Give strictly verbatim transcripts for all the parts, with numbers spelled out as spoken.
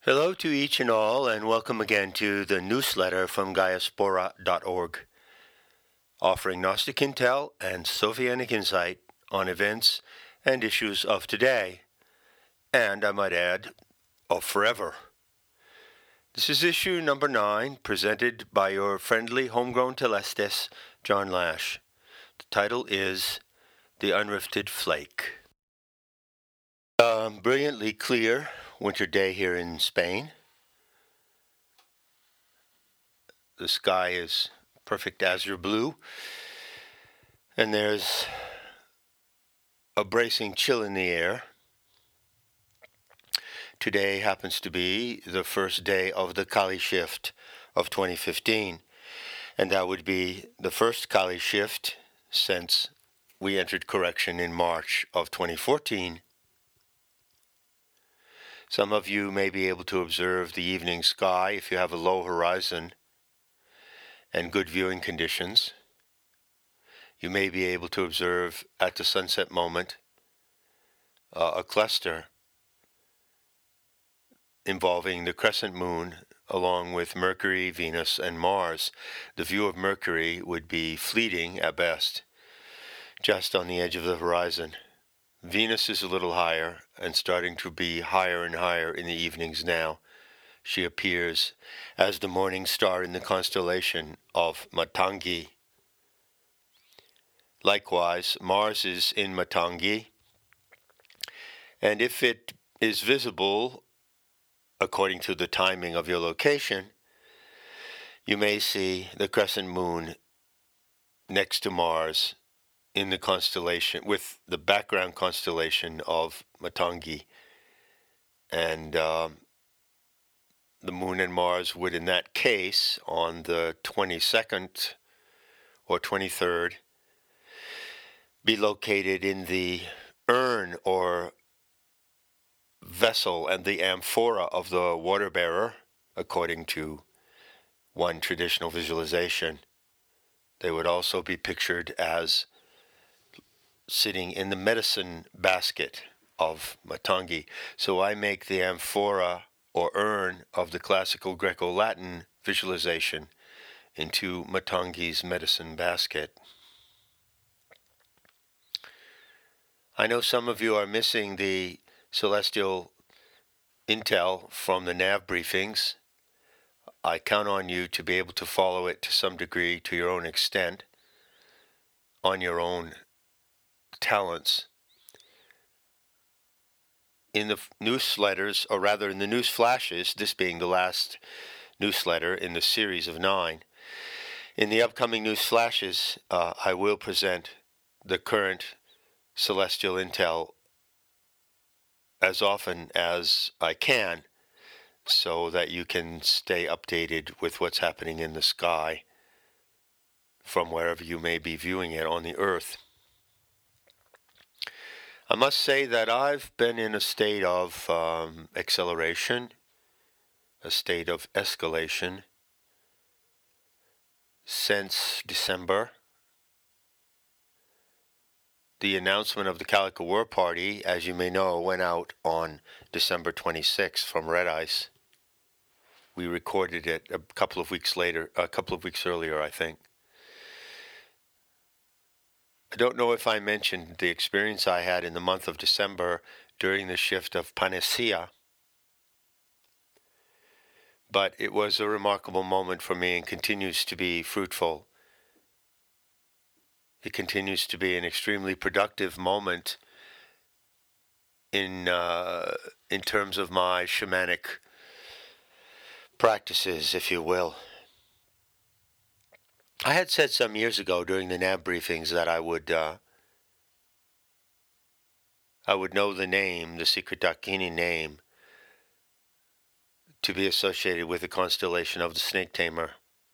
Hello to each and all, and welcome again to the newsletter from Gaiaspora dot org, offering Gnostic intel and Sophianic insight on events and issues of today, and I might add, of forever. This is issue number nine, presented by your friendly homegrown Telestes, John Lash. The title is The Unrifted Flake. Um, brilliantly clear winter day here in Spain. The sky is perfect azure blue, and there's a bracing chill in the air. Today happens to be the first day of the Kali shift of twenty fifteen, and that would be the first Kali shift since we entered correction in March of twenty fourteen. Some of you may be able to observe the evening sky if you have a low horizon and good viewing conditions. You may be able to observe at the sunset moment uh, a cluster involving the crescent moon along with Mercury, Venus, and Mars. The view of Mercury would be fleeting at best, just on the edge of the horizon. Venus is a little higher and starting to be higher and higher in the evenings now. She appears as the morning star in the constellation of Matangi. Likewise, Mars is in Matangi, and if it is visible according to the timing of your location, you may see the crescent moon next to Mars in the constellation, with the background constellation of Matangi. And um, the moon and Mars would, in that case, on the twenty-second or twenty-third, be located in the urn or vessel and the amphora of the water bearer, according to one traditional visualization. They would also be pictured as sitting in the medicine basket of Matangi. So I make the amphora or urn of the classical Greco-Latin visualization into Matangi's medicine basket. I know some of you are missing the celestial intel from the N A V briefings. I count on you to be able to follow it to some degree, to your own extent, on your own talents. In the newsletters, or rather in the news flashes, this being the last newsletter in the series of nine, in the upcoming news flashes, uh, I will present the current celestial intel as often as I can, so that you can stay updated with what's happening in the sky from wherever you may be viewing it on the earth. I must say that I've been in a state of um, acceleration, a state of escalation since December. The announcement of the Calico War Party, as you may know, went out on December twenty-sixth from Red Ice. We recorded it a couple of weeks later, a couple of weeks earlier, I think. I don't know if I mentioned the experience I had in the month of December during the shift of Panacea, but it was a remarkable moment for me and continues to be fruitful. It continues to be an extremely productive moment in uh, in terms of my shamanic practices, if you will. I had said some years ago during the N A V briefings that I would uh, I would know the name, the secret Dakini name, to be associated with the constellation of the Snake Tamer.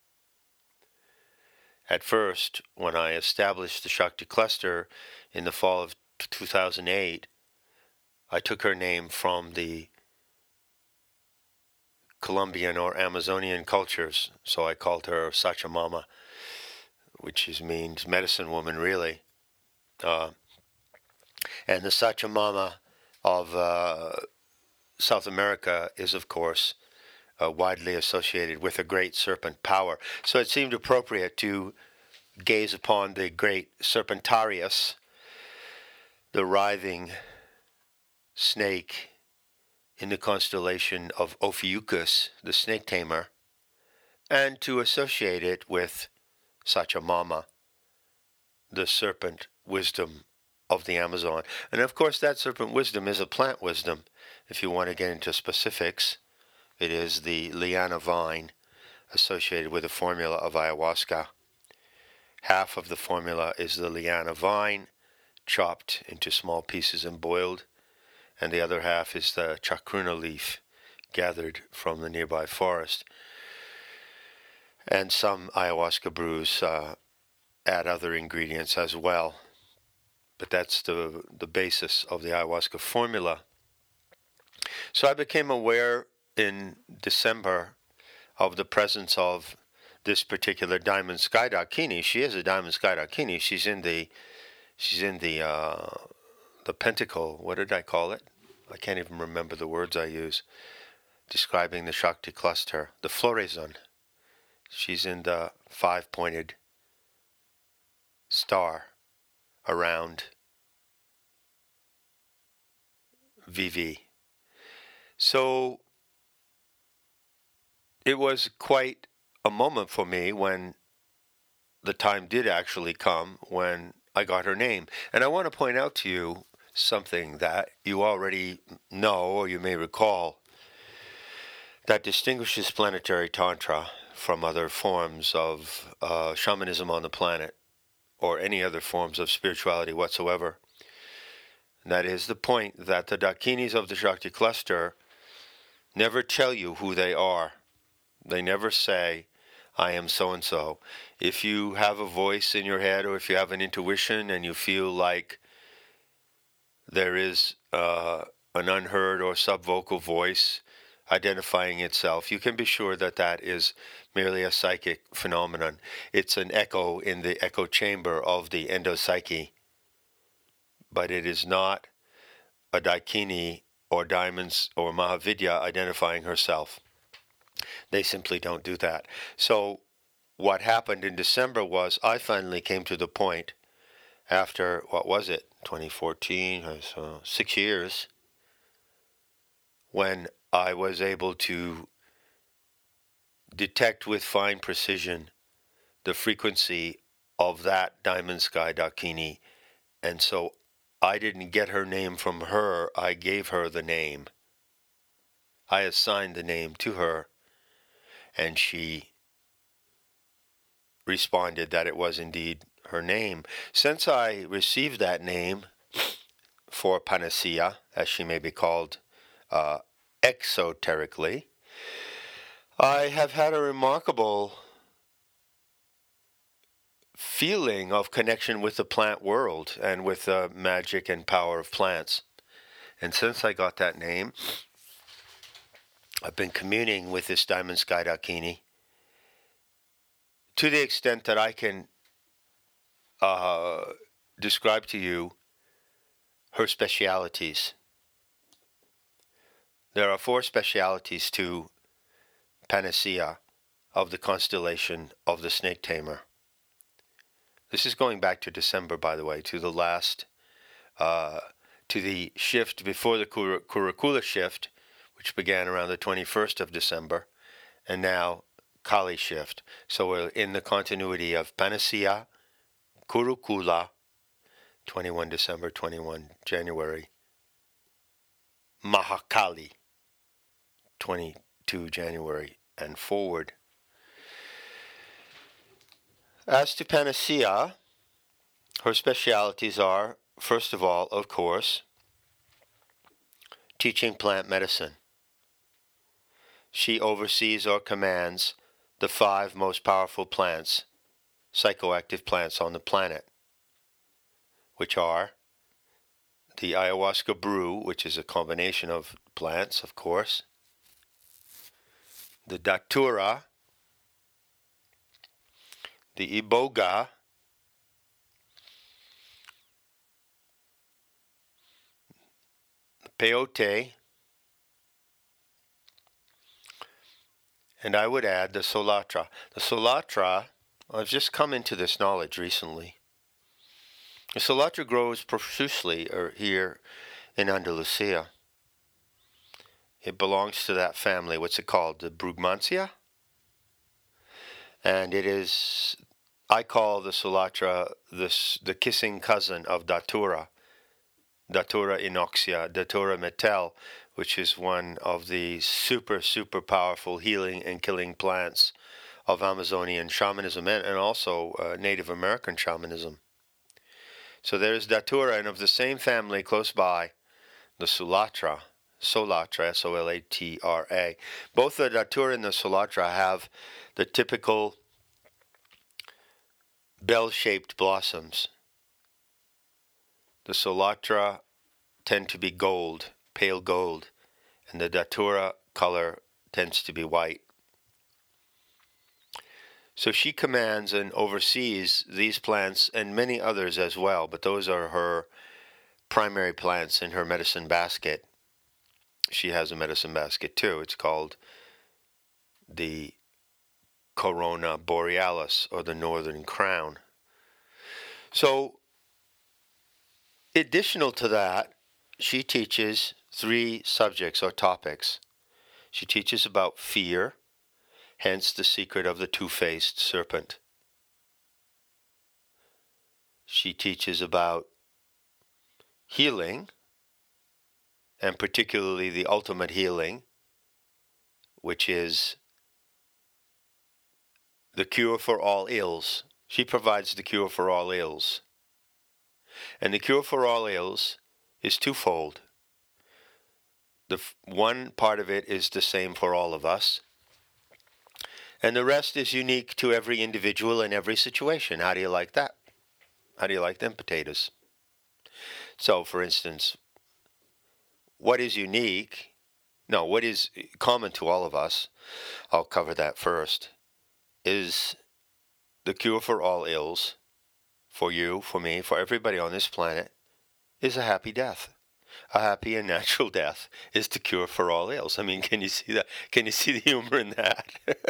At first, when I established the Shakti cluster in the fall of two thousand eight, I took her name from the Colombian or Amazonian cultures, so I called her Sachamama, which is, means medicine woman, really. Uh, and the Sachamama of uh, South America is, of course, uh, widely associated with a great serpent power. So it seemed appropriate to gaze upon the great Serpentarius, the writhing snake in the constellation of Ophiuchus, the snake tamer, and to associate it with Sachamama, the serpent wisdom of the Amazon. And of course, that serpent wisdom is a plant wisdom. If you want to get into specifics, it is the liana vine associated with the formula of ayahuasca. Half of the formula is the liana vine, chopped into small pieces and boiled, and the other half is the chacruna leaf, gathered from the nearby forest. And some ayahuasca brews uh, add other ingredients as well. But that's the, the basis of the ayahuasca formula. So I became aware in December of the presence of this particular diamond sky dakini. She is a diamond sky dakini. She's in the, she's in the, uh, the pentacle. What did I call it? I can't even remember the words I use describing the Shakti cluster. The floraison. She's in the five-pointed star around V V. So it was quite a moment for me when the time did actually come when I got her name. And I want to point out to you something that you already know or you may recall that distinguishes planetary tantra from other forms of uh, shamanism on the planet or any other forms of spirituality whatsoever. And that is the point that the Dakinis of the Shakti cluster never tell you who they are. They never say, I am so-and-so. If you have a voice in your head or if you have an intuition and you feel like there is uh, an unheard or subvocal voice identifying itself, you can be sure that that is merely a psychic phenomenon. It's an echo in the echo chamber of the endopsyche. But it is not a Dakini or Diamonds or Mahavidya identifying herself. They simply don't do that. So what happened in December was I finally came to the point after, what was it, twenty fourteen, so six years, when I was able to detect with fine precision the frequency of that Diamond Sky Dakini. And so I didn't get her name from her, I gave her the name. I assigned the name to her, and she responded that it was indeed her name. Since I received that name for Panacea, as she may be called uh, exoterically, I have had a remarkable feeling of connection with the plant world and with the magic and power of plants. And since I got that name, I've been communing with this Diamond Sky Dakini to the extent that I can uh, describe to you her specialities. There are four specialities to Panacea of the constellation of the Snake Tamer. This is going back to December, by the way, to the last, uh, to the shift before the Kur- Kurukula shift, which began around the twenty-first of December, and now Kali shift. So we're in the continuity of Panacea, Kurukula, twenty-first December, twenty-first January, Mahakali, twenty-second January, and forward. As to Panacea, her specialities are, first of all, of course, teaching plant medicine. She oversees or commands the five most powerful plants, psychoactive plants on the planet, which are the ayahuasca brew, which is a combination of plants, of course, the datura, the iboga, the peyote, And I would add the Solatra. The Solatra, I've just come into this knowledge recently. The Solatra grows profusely here in Andalusia. It belongs to that family. What's it called? The Brugmansia? And it is, I call the Solatra this, the kissing cousin of Datura. Datura inoxia, Datura metel, which is one of the super, super powerful healing and killing plants of Amazonian shamanism and, and also uh, Native American shamanism. So there's Datura, and of the same family close by, the Solatra, Solatra, S O L A T R A. Both the Datura and the Solatra have the typical bell-shaped blossoms. The Solatra tend to be gold, pale gold, and the Datura color tends to be white. So she commands and oversees these plants and many others as well, but those are her primary plants in her medicine basket. She has a medicine basket too. It's called the Corona Borealis, or the Northern Crown. So, additional to that, she teaches three subjects or topics. She teaches about fear, hence the secret of the two-faced serpent. She teaches about healing, and particularly the ultimate healing, which is the cure for all ills. She provides the cure for all ills. And the cure for all ills is twofold. The f- one part of it is the same for all of us, and the rest is unique to every individual in every situation. How do you like that? How do you like them potatoes? So, for instance, what is unique, no, what is common to all of us, I'll cover that first, is the cure for all ills, for you, for me, for everybody on this planet, is a happy death. A happy and natural death is the cure for all ills. I mean, can you see that? Can you see the humor in that?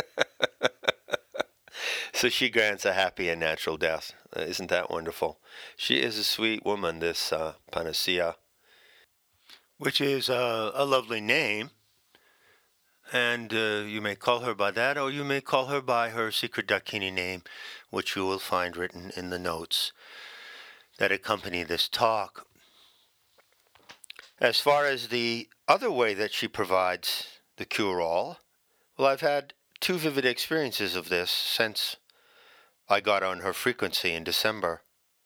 So she grants a happy and natural death. Uh, isn't that wonderful? She is a sweet woman, this uh, Panacea, which is uh, a lovely name. And uh, you may call her by that, or you may call her by her secret Dakini name, which you will find written in the notes that accompany this talk. As far as the other way that she provides the cure-all, well, I've had two vivid experiences of this since I got on her frequency in December.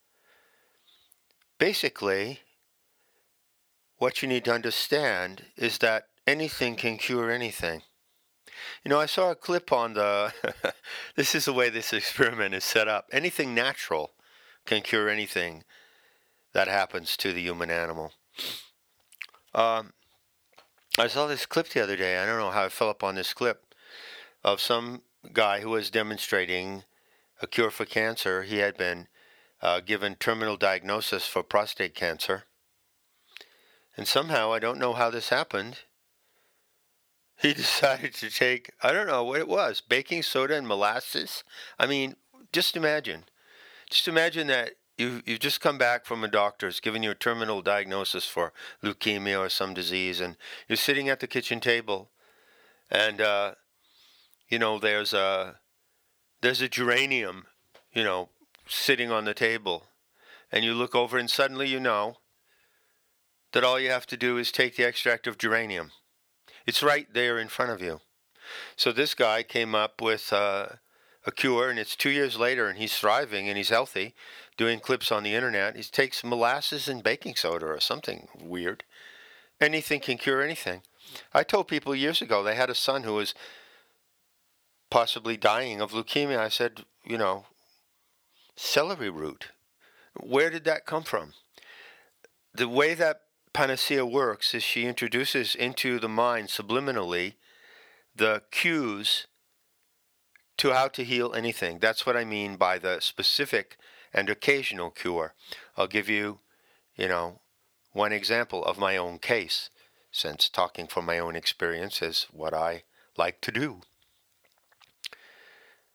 Basically, what you need to understand is that anything can cure anything. You know, I saw a clip on the, this is the way this experiment is set up. Anything natural can cure anything that happens to the human animal. Um, I saw this clip the other day. I don't know how I fell upon this clip of some guy who was demonstrating a cure for cancer. He had been uh, given terminal diagnosis for prostate cancer. And somehow, I don't know how this happened, he decided to take, I don't know what it was, baking soda and molasses. I mean, just imagine. Just imagine that you, you've just come back from a doctor's giving you a terminal diagnosis for leukemia or some disease, and you're sitting at the kitchen table, and, uh, you know, there's a, there's a geranium, you know, sitting on the table, and you look over and suddenly you know that all you have to do is take the extract of geranium. It's right there in front of you. So this guy came up with uh, a cure, and it's two years later, and he's thriving, and he's healthy, doing clips on the internet. He takes molasses and baking soda or something weird. Anything can cure anything. I told people years ago, they had a son who was possibly dying of leukemia. I said, you know, celery root. Where did that come from? The way that Panacea works is she introduces into the mind subliminally the cues to how to heal anything. That's what I mean by the specific and occasional cure. I'll give you, you know, one example of my own case, since talking from my own experience is what I like to do.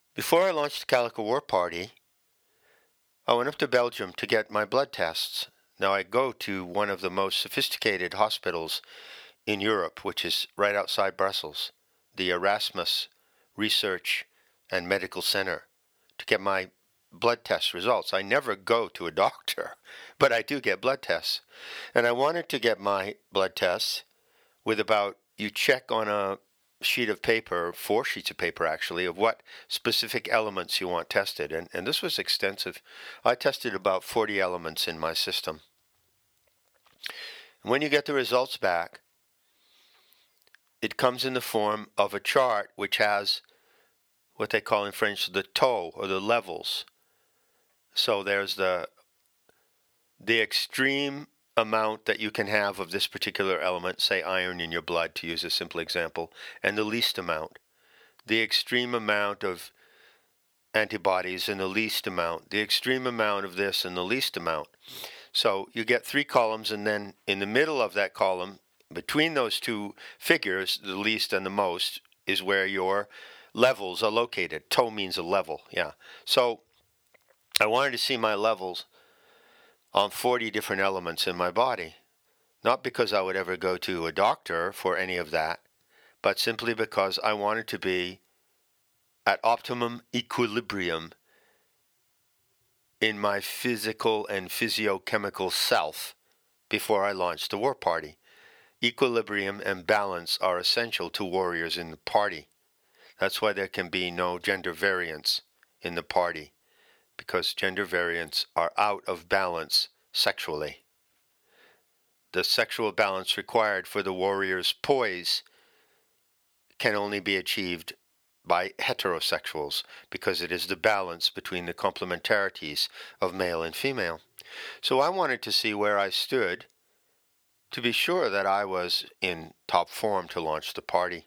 Before I launched the Calico War Party, I went up to Belgium to get my blood tests. Now I go to one of the most sophisticated hospitals in Europe, which is right outside Brussels, the Erasmus Research and Medical Center, to get my blood test results. I never go to a doctor, but I do get blood tests. And I wanted to get my blood tests with about, you check on a sheet of paper, four sheets of paper actually, of what specific elements you want tested. And, and this was extensive. I tested about forty elements in my system. When you get the results back, it comes in the form of a chart which has what they call in French the taux, or the levels. So there's the the extreme amount that you can have of this particular element, say iron in your blood, to use a simple example, and the least amount. The extreme amount of antibodies and the least amount. The extreme amount of this and the least amount. So you get three columns, and then in the middle of that column, between those two figures, the least and the most, is where your levels are located. Taux means a level, yeah. So I wanted to see my levels on forty different elements in my body. Not because I would ever go to a doctor for any of that, but simply because I wanted to be at optimum equilibrium in my physical and physiochemical self before I launched the war party. Equilibrium and balance are essential to warriors in the party. That's why there can be no gender variance in the party, because gender variants are out of balance sexually. The sexual balance required for the warrior's poise can only be achieved by heterosexuals, because it is the balance between the complementarities of male and female. So I wanted to see where I stood to be sure that I was in top form to launch the party.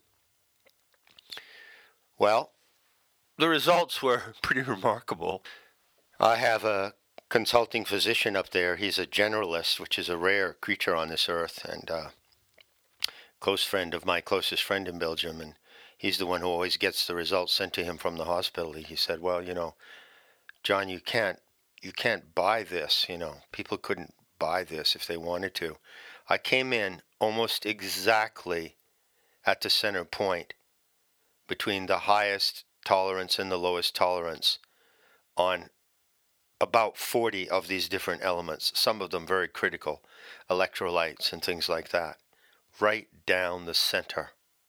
Well, the results were pretty remarkable. I have a consulting physician up there. He's a generalist, which is a rare creature on this earth, and a close friend of my closest friend in Belgium, and he's the one who always gets the results sent to him from the hospital. He said, well, you know, John, you can't, you can't buy this, you know. People couldn't buy this if they wanted to. I came in almost exactly at the center point between the highest tolerance and the lowest tolerance on about forty of these different elements, some of them very critical, electrolytes and things like that, right down the center,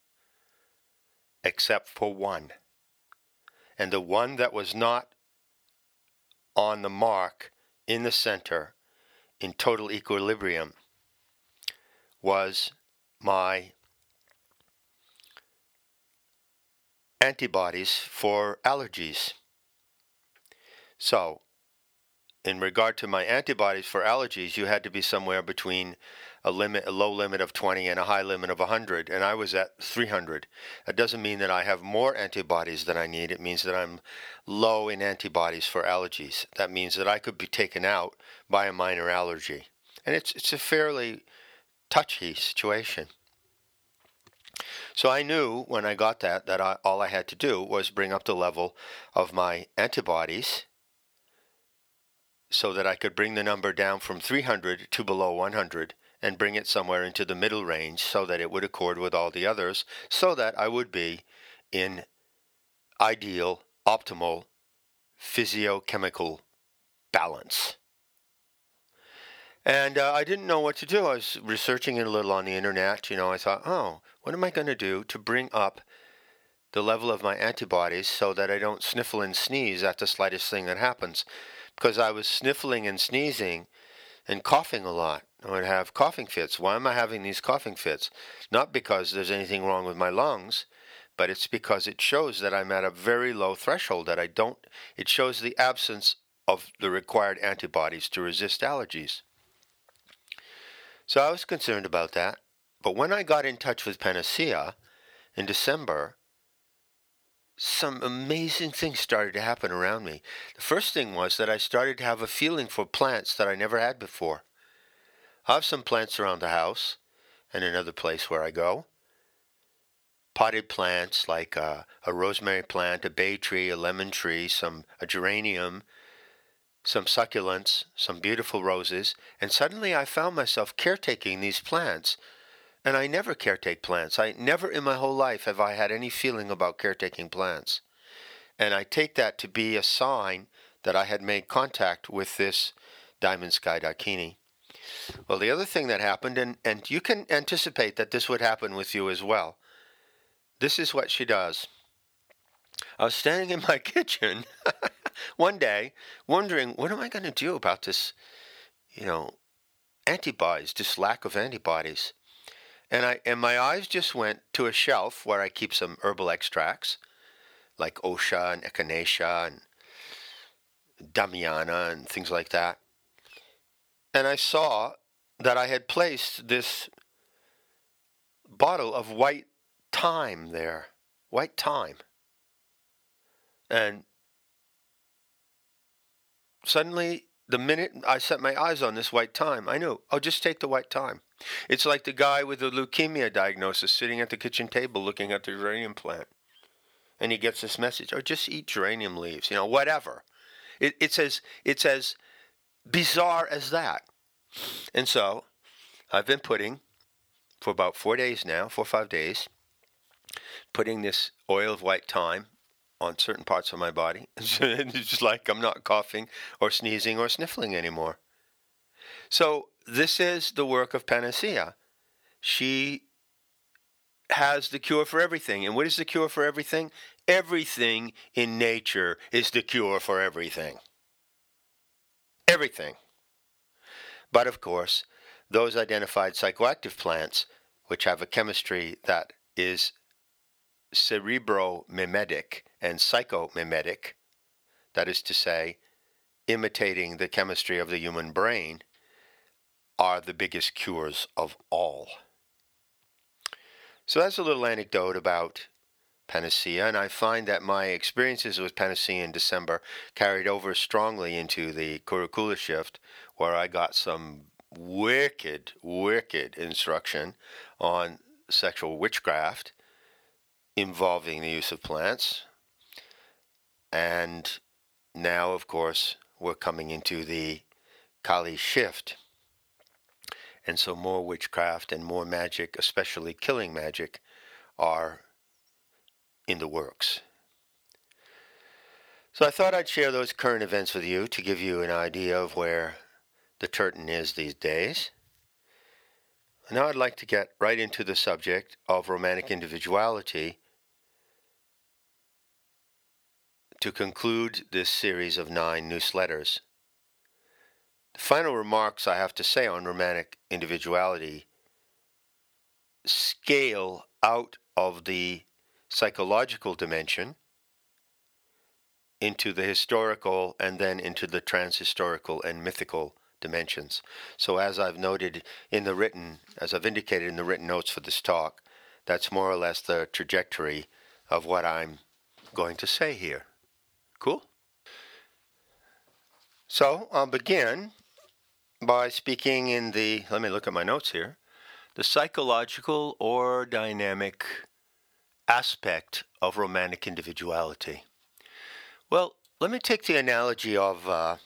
except for one. And the one that was not on the mark in the center in total equilibrium was my antibodies for allergies. So, in regard to my antibodies for allergies, you had to be somewhere between a limit, a low limit of twenty and a high limit of one hundred, and I was at three hundred. That doesn't mean that I have more antibodies than I need. It means that I'm low in antibodies for allergies. That means that I could be taken out by a minor allergy. And it's it's a fairly touchy situation. So I knew when I got that, that I, all I had to do was bring up the level of my antibodies so that I could bring the number down from three hundred to below one hundred and bring it somewhere into the middle range so that it would accord with all the others, so that I would be in ideal, optimal physiochemical balance. And uh, I didn't know what to do. I was researching it a little on the internet. You know, I thought, oh, what am I going to do to bring up the level of my antibodies so that I don't sniffle and sneeze at the slightest thing that happens? Because I was sniffling and sneezing and coughing a lot. I would have coughing fits. Why am I having these coughing fits? Not because there's anything wrong with my lungs, but it's because it shows that I'm at a very low threshold, that I don't, it shows the absence of the required antibodies to resist allergies. So I was concerned about that. But when I got in touch with Panacea in December, some amazing things started to happen around me. The first thing was that I started to have a feeling for plants that I never had before. I have some plants around the house and another place where I go. potted plants like a, a rosemary plant, a bay tree, a lemon tree, some a geranium, some succulents, some beautiful roses, and suddenly I found myself caretaking these plants. And I never caretake plants. I never in my whole life have I had any feeling about caretaking plants. And I take that to be a sign that I had made contact with this Diamond Sky Dakini. Well, the other thing that happened, and, and you can anticipate that this would happen with you as well. This is what she does. I was standing in my kitchen one day wondering, what am I going to do about this, you know, antibodies, this lack of antibodies? And I and my eyes just went to a shelf where I keep some herbal extracts, like Osha and Echinacea and Damiana and things like that. And I saw that I had placed this bottle of white thyme there, white thyme. And suddenly, the minute I set my eyes on this white thyme, I knew, I'll just take the white thyme. It's like the guy with the leukemia diagnosis sitting at the kitchen table looking at the geranium plant. And he gets this message, oh, just eat geranium leaves, you know, whatever. It, it's, as, it's as bizarre as that. And so I've been putting, for about four days now, four or five days, putting this oil of white thyme on certain parts of my body. It's just like I'm not coughing or sneezing or sniffling anymore. So this is the work of Panacea. She has the cure for everything. And what is the cure for everything? Everything in nature is the cure for everything. Everything. But of course, those identified psychoactive plants, which have a chemistry that is cerebromimetic and psychomimetic, that is to say, imitating the chemistry of the human brain, are the biggest cures of all. So that's a little anecdote about Panacea, and I find that my experiences with Panacea in December carried over strongly into the Kurukula shift, where I got some wicked, wicked instruction on sexual witchcraft involving the use of plants. And now, of course, we're coming into the Kali shift. And so more witchcraft and more magic, especially killing magic, are in the works. So I thought I'd share those current events with you to give you an idea of where the Turton is these days. Now I'd like to get right into the subject of romantic individuality to conclude this series of nine newsletters. The final remarks I have to say on romantic individuality scale out of the psychological dimension into the historical and then into the transhistorical and mythical dimensions. So as I've noted in the written, as I've indicated in the written notes for this talk, that's more or less the trajectory of what I'm going to say here. Cool? So I'll begin by speaking in the, let me look at my notes here, the psychological or dynamic aspect of romantic individuality. Well, let me take the analogy of uh,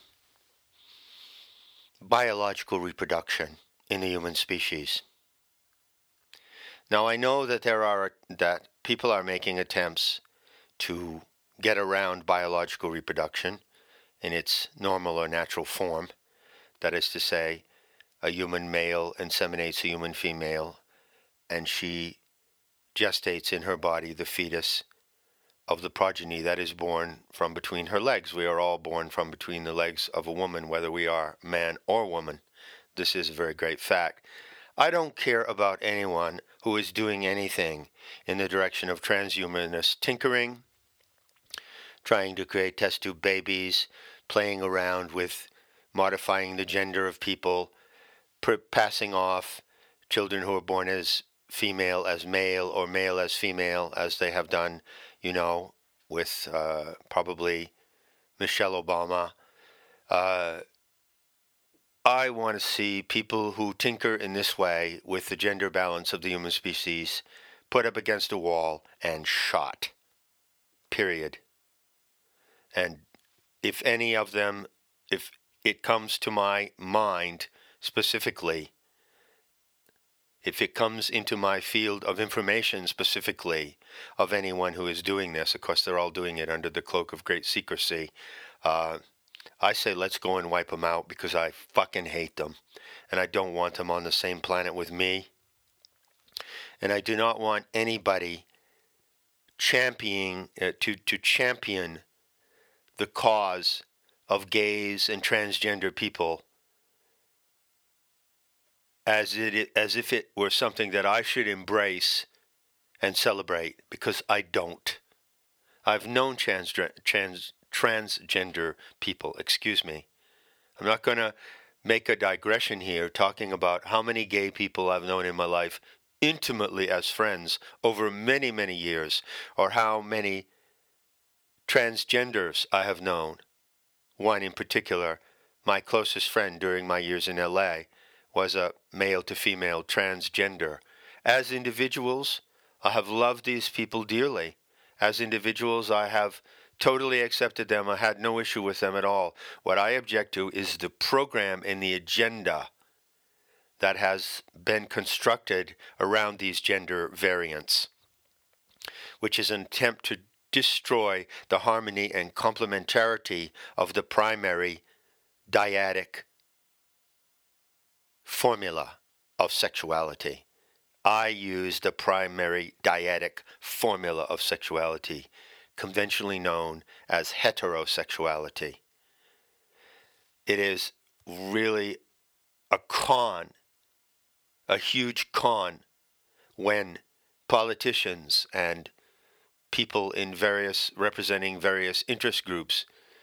biological reproduction in the human species. Now, I know that there are that people are making attempts to get around biological reproduction in its normal or natural form. That is to say, a human male inseminates a human female, and she gestates in her body the fetus of the progeny that is born from between her legs. We are all born from between the legs of a woman, whether we are man or woman. This is a very great fact. I don't care about anyone who is doing anything in the direction of transhumanist tinkering, trying to create test tube babies, playing around with modifying the gender of people, per- passing off children who are born as female as male or male as female, as they have done, you know, with uh, probably Michelle Obama. Uh, I want to see people who tinker in this way with the gender balance of the human species put up against a wall, and shot. Period. And if any of them, if it comes to my mind specifically, if it comes into my field of information specifically of anyone who is doing this, of course they're all doing it under the cloak of great secrecy, uh, I say let's go and wipe them out, because I fucking hate them. And I don't want them on the same planet with me. And I do not want anybody championing, uh, to, to champion the cause of gays and transgender people as it as if it were something that I should embrace and celebrate, because I don't. I've known trans, trans, transgender people, excuse me. I'm not going to make a digression here talking about how many gay people I've known in my life intimately as friends over many, many years, or how many transgenders I have known. One in particular, my closest friend during my years in L A, was a male to female transgender. As individuals, I have loved these people dearly. As individuals, I have totally accepted them. I had no issue with them at all. What I object to is the program and the agenda that has been constructed around these gender variants, which is an attempt to destroy the harmony and complementarity of the primary dyadic formula of sexuality. I use the primary dyadic formula of sexuality, conventionally known as heterosexuality. It is really a con, a huge con, when politicians and people in various, representing various interest groups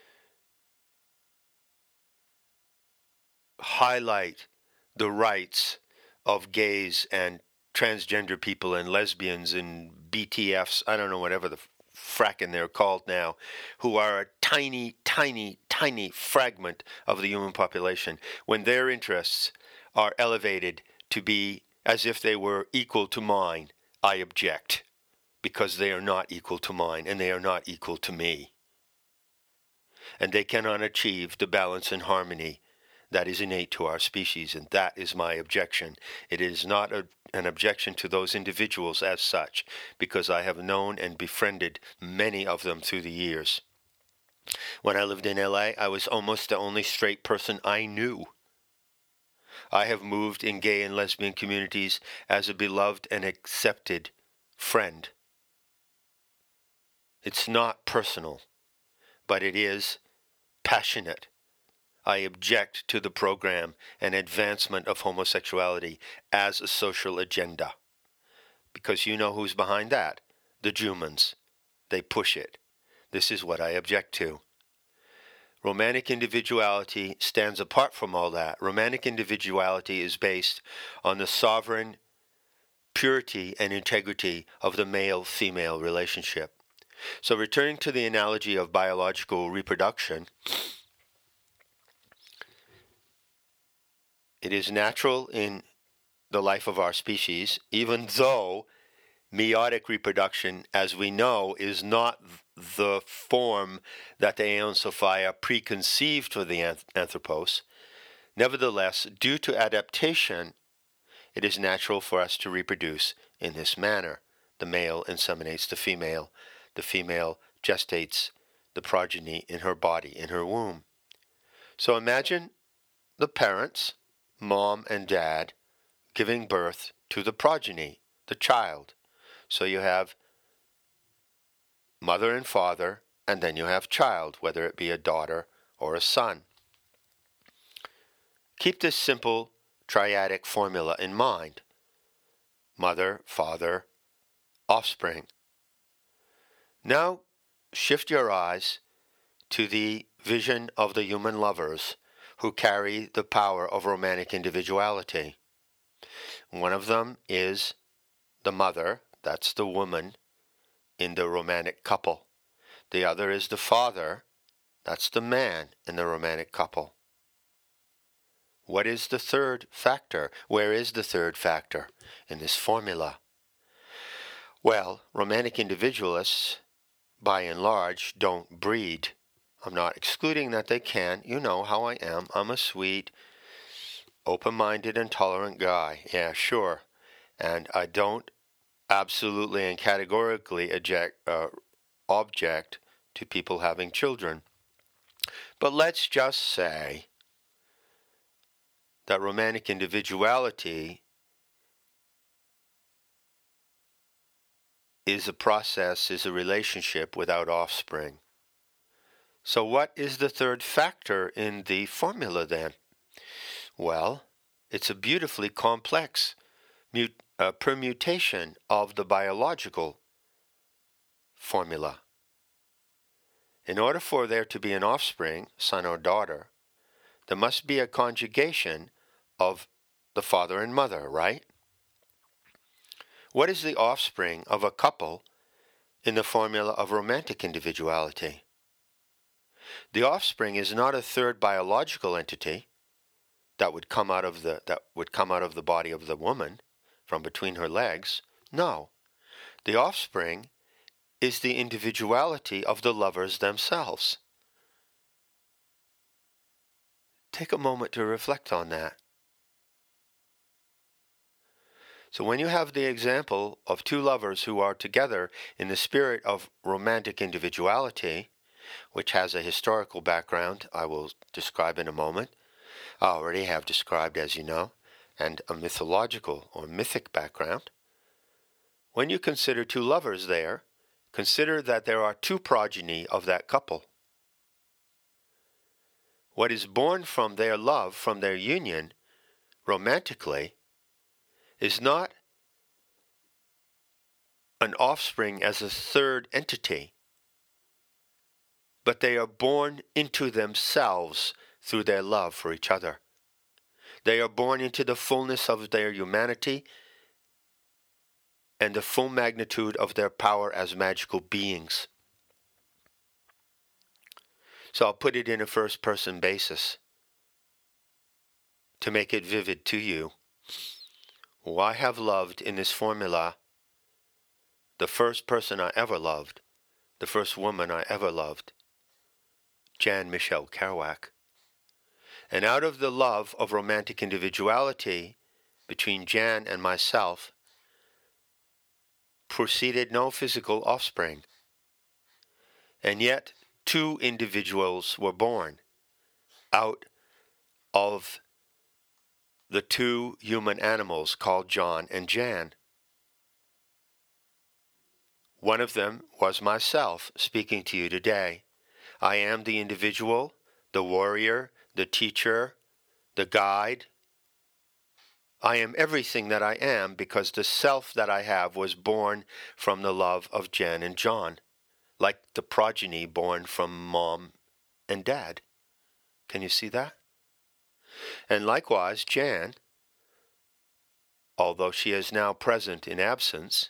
highlight the rights of gays and transgender people and lesbians and B T Fs, I don't know, whatever the frackin' they're called now, who are a tiny, tiny, tiny fragment of the human population, when their interests are elevated to be as if they were equal to mine. I object, because they are not equal to mine, and they are not equal to me. And they cannot achieve the balance and harmony that is innate to our species, and that is my objection. It is not a, an objection to those individuals as such, because I have known and befriended many of them through the years. When I lived in L A, I was almost the only straight person I knew. I have moved in gay and lesbian communities as a beloved and accepted friend. It's not personal, but it is passionate. I object to the program and advancement of homosexuality as a social agenda. Because you know who's behind that? The Jumans. They push it. This is what I object to. Romantic individuality stands apart from all that. Romantic individuality is based on the sovereign purity and integrity of the male-female relationship. So returning to the analogy of biological reproduction, it is natural in the life of our species, even though meiotic reproduction, as we know, is not the form that the Aeon Sophia preconceived for the anthropos. Nevertheless, due to adaptation, it is natural for us to reproduce in this manner. The male inseminates the female. The female gestates the progeny in her body, in her womb. So imagine the parents, mom and dad, giving birth to the progeny, the child. So you have mother and father, and then you have child, whether it be a daughter or a son. Keep this simple triadic formula in mind. Mother, father, offspring. Now shift your eyes to the vision of the human lovers who carry the power of romantic individuality. One of them is the mother, that's the woman in the romantic couple. The other is the father, that's the man in the romantic couple. What is the third factor? Where is the third factor in this formula? Well, romantic individualists, by and large, don't breed. I'm not excluding that they can. You know how I am. I'm a sweet, open-minded, and tolerant guy. Yeah, sure. And I don't absolutely and categorically eject, uh, object to people having children. But let's just say that romantic individuality is a process, is a relationship without offspring. So what is the third factor in the formula then? Well, it's a beautifully complex mut- uh, permutation of the biological formula. In order for there to be an offspring, son or daughter, there must be a conjugation of the father and mother, right? What is the offspring of a couple in the formula of romantic individuality? The offspring is not a third biological entity that would come out of the that would come out of the body of the woman from between her legs. No. The offspring is the individuality of the lovers themselves. Take a moment to reflect on that. So when you have the example of two lovers who are together in the spirit of romantic individuality, which has a historical background I will describe in a moment, I already have described, as you know, and a mythological or mythic background. When you consider two lovers there, consider that there are two progeny of that couple. What is born from their love, from their union, romantically, is not an offspring as a third entity, but they are born into themselves through their love for each other. They are born into the fullness of their humanity and the full magnitude of their power as magical beings. So I'll put it in a first-person basis to make it vivid to you. Who I have loved in this formula, the first person I ever loved, the first woman I ever loved, Jan Michelle Kerouac. And out of the love of romantic individuality between Jan and myself proceeded no physical offspring. And yet two individuals were born out of the two human animals called John and Jan. One of them was myself speaking to you today. I am the individual, the warrior, the teacher, the guide. I am everything that I am because the self that I have was born from the love of Jan and John, like the progeny born from mom and dad. Can you see that? And likewise, Jan, although she is now present in absence,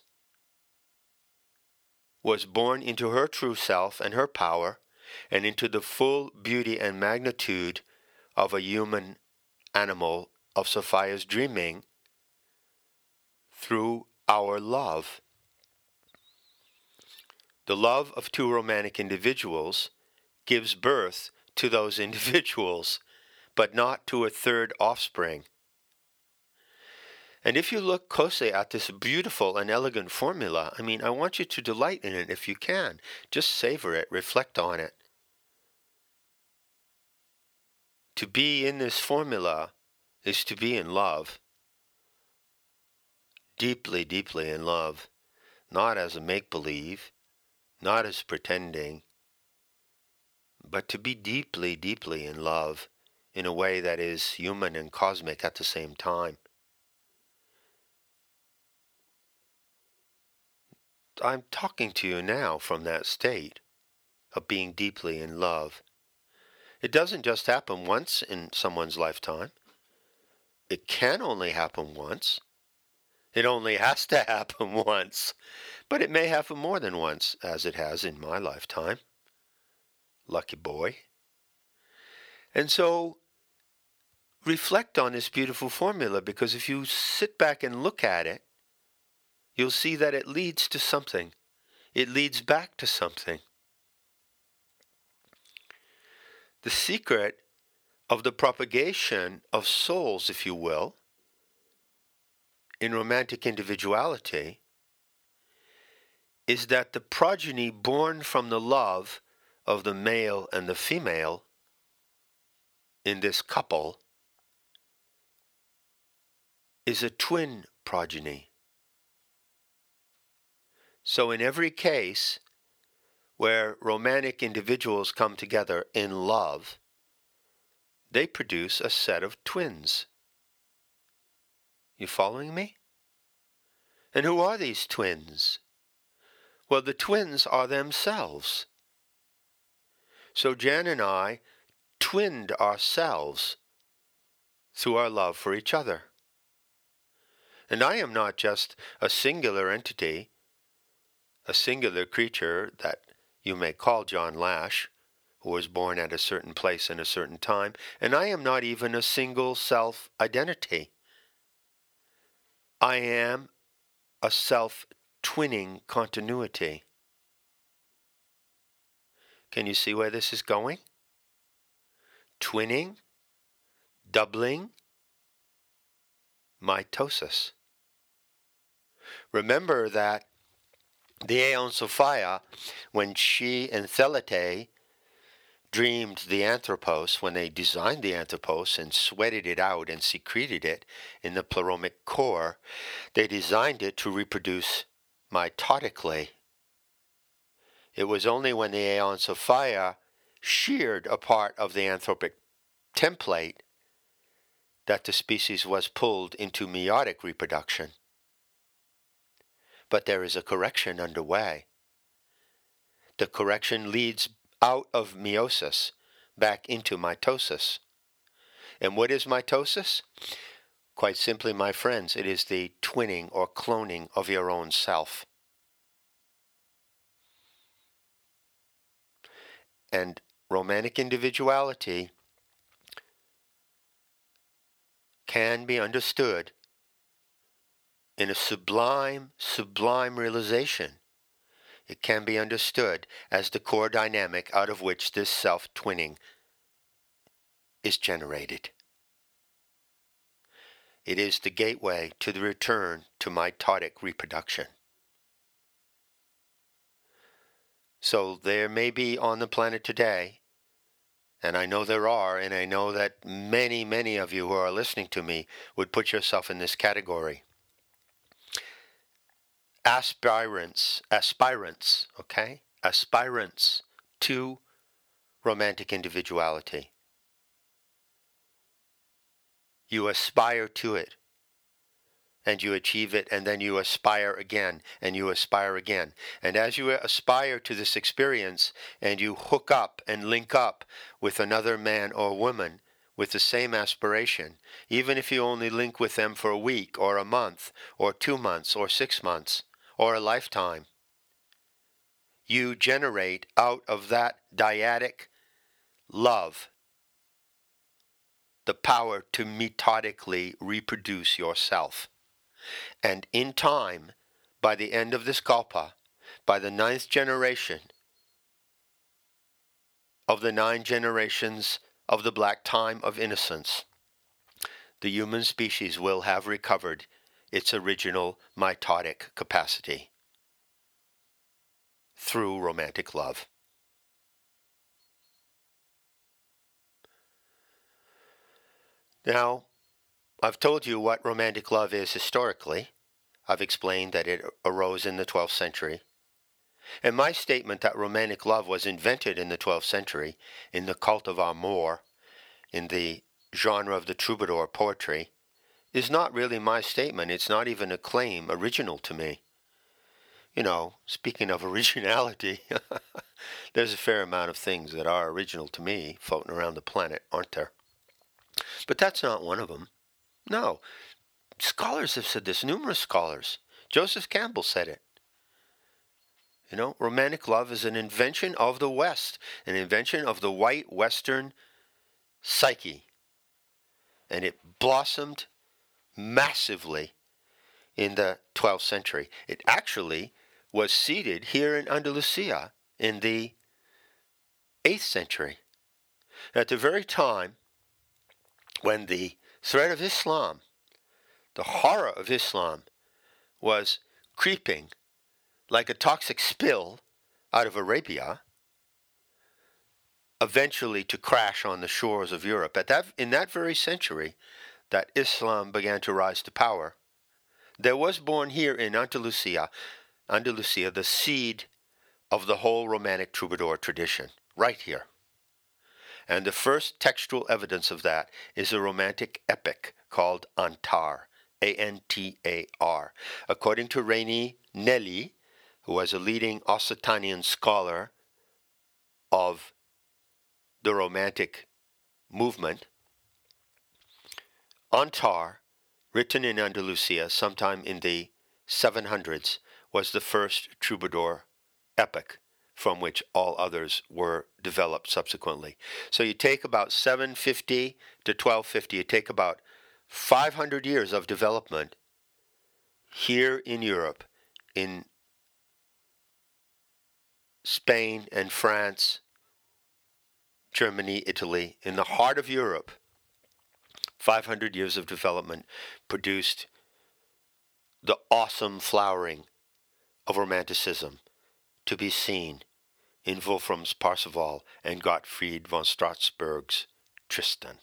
was born into her true self and her power and into the full beauty and magnitude of a human animal of Sophia's dreaming through our love. The love of two romantic individuals gives birth to those individuals, but not to a third offspring. And if you look closely at this beautiful and elegant formula, I mean, I want you to delight in it if you can. Just savor it, reflect on it. To be in this formula is to be in love. Deeply, deeply in love. Not as a make-believe, not as pretending, but to be deeply, deeply in love in a way that is human and cosmic at the same time. I'm talking to you now from that state of being deeply in love. It doesn't just happen once in someone's lifetime. It can only happen once. It only has to happen once. But it may happen more than once, as it has in my lifetime. Lucky boy. And so, reflect on this beautiful formula, because if you sit back and look at it, you'll see that it leads to something. It leads back to something. The secret of the propagation of souls, if you will, in romantic individuality is that the progeny born from the love of the male and the female in this couple is a twin progeny. So in every case where romantic individuals come together in love, they produce a set of twins. You following me? And who are these twins? Well, the twins are themselves. So Jan and I twinned ourselves through our love for each other. And I am not just a singular entity, a singular creature that you may call John Lash, who was born at a certain place in a certain time, and I am not even a single self-identity. I am a self-twinning continuity. Can you see where this is going? Twinning, doubling, mitosis. Remember that the Aeon Sophia, when she and Thelete dreamed the Anthropos, when they designed the Anthropos and sweated it out and secreted it in the pleromic core, they designed it to reproduce mitotically. It was only when the Aeon Sophia sheared a part of the anthropic template that the species was pulled into meiotic reproduction. But there is a correction underway. The correction leads out of meiosis back into mitosis. And what is mitosis? Quite simply, my friends, it is the twinning or cloning of your own self. And romantic individuality can be understood in a sublime, sublime realization. It can be understood as the core dynamic out of which this self-twinning is generated. It is the gateway to the return to mitotic reproduction. So there may be on the planet today, and I know there are, and I know that many, many of you who are listening to me would put yourself in this category. Aspirants, aspirants, okay? Aspirants to romantic individuality. You aspire to it, and you achieve it, and then you aspire again, and you aspire again. And as you aspire to this experience, and you hook up and link up with another man or woman with the same aspiration, even if you only link with them for a week, or a month, or two months, or six months, or a lifetime, you generate out of that dyadic love the power to metodically reproduce yourself. And in time, by the end of this kalpa, by the ninth generation of the nine generations of the black time of innocence, the human species will have recovered its original mitotic capacity through romantic love. Now, I've told you what romantic love is historically. I've explained that it arose in the twelfth century. And my statement that romantic love was invented in the twelfth century in the cult of amour, in the genre of the troubadour poetry, is not really my statement. It's not even a claim original to me. You know, speaking of originality, there's a fair amount of things that are original to me floating around the planet, aren't there? But that's not one of them. No. Scholars have said this, numerous scholars. Joseph Campbell said it. You know, romantic love is an invention of the West, an invention of the white Western psyche. And it blossomed massively in the twelfth century. It actually was seated here in Andalusia in the eighth century. At the very time when the threat of Islam, the horror of Islam, was creeping like a toxic spill out of Arabia, eventually to crash on the shores of Europe. At that, in that very century that Islam began to rise to power, there was born here in Andalusia, Andalusia, the seed of the whole Romantic troubadour tradition, right here. And the first textual evidence of that is a Romantic epic called Antar, A N T A R. According to Reini Nelli, who was a leading Occitanian scholar of the Romantic movement, Antar, written in Andalusia sometime in the seven hundreds, was the first troubadour epic from which all others were developed subsequently. So you take about seven fifty to twelve fifty, you take about five hundred years of development here in Europe, in Spain and France, Germany, Italy, in the heart of Europe. five hundred years of development produced the awesome flowering of Romanticism to be seen in Wolfram's Parsifal and Gottfried von Strasbourg's Tristan.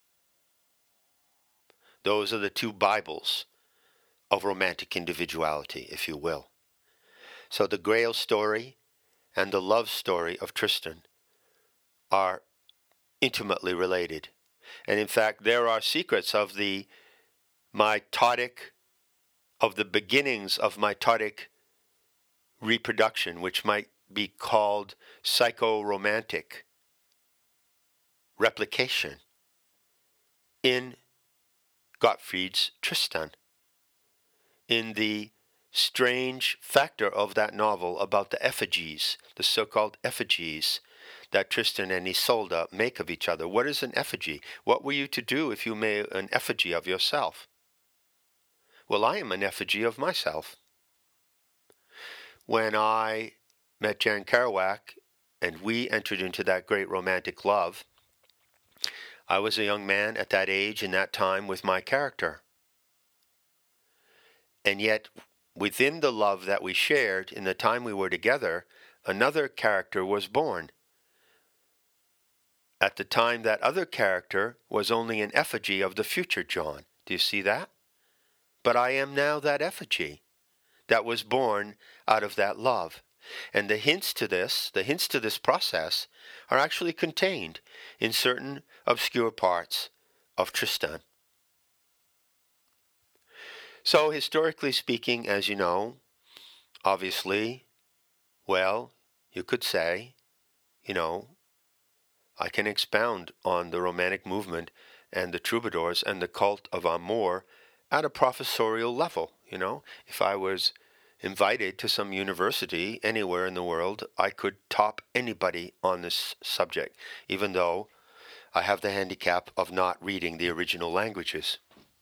Those are the two Bibles of romantic individuality, if you will. So the Grail story and the love story of Tristan are intimately related. And in fact, there are secrets of the mitotic, of the beginnings of mitotic reproduction, which might be called psychoromantic replication, in Gottfried's Tristan, in the strange factor of that novel about the effigies, the so-called effigies that Tristan and Isolde make of each other. What is an effigy? What were you to do if you made an effigy of yourself? Well, I am an effigy of myself. When I met Jan Kerouac and we entered into that great romantic love, I was a young man at that age and that time with my character. And yet, within the love that we shared in the time we were together, another character was born. At the time, that other character was only an effigy of the future John. Do you see that? But I am now that effigy that was born out of that love. And the hints to this, the hints to this process, are actually contained in certain obscure parts of Tristan. So, historically speaking, as you know, obviously, well, you could say, you know, I can expound on the Romantic movement and the troubadours and the cult of amour at a professorial level. You know, if I was invited to some university anywhere in the world, I could top anybody on this subject, even though I have the handicap of not reading the original languages.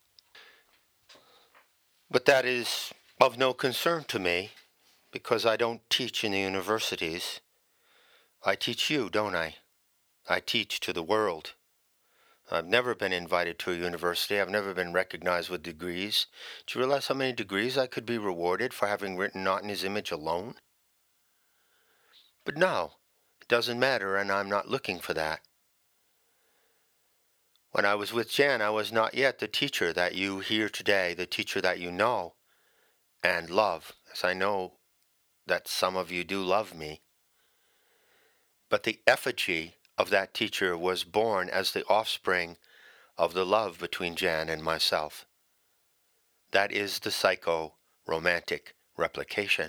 But that is of no concern to me, because I don't teach in the universities. I teach you, don't I? I teach to the world. I've never been invited to a university. I've never been recognized with degrees. Do you realize how many degrees I could be rewarded for having written Not in His Image alone? But no, it doesn't matter, and I'm not looking for that. When I was with Jan, I was not yet the teacher that you hear today, the teacher that you know and love, as I know that some of you do love me. But the effigy of that teacher was born as the offspring of the love between Jan and myself. That is the psycho-romantic replication.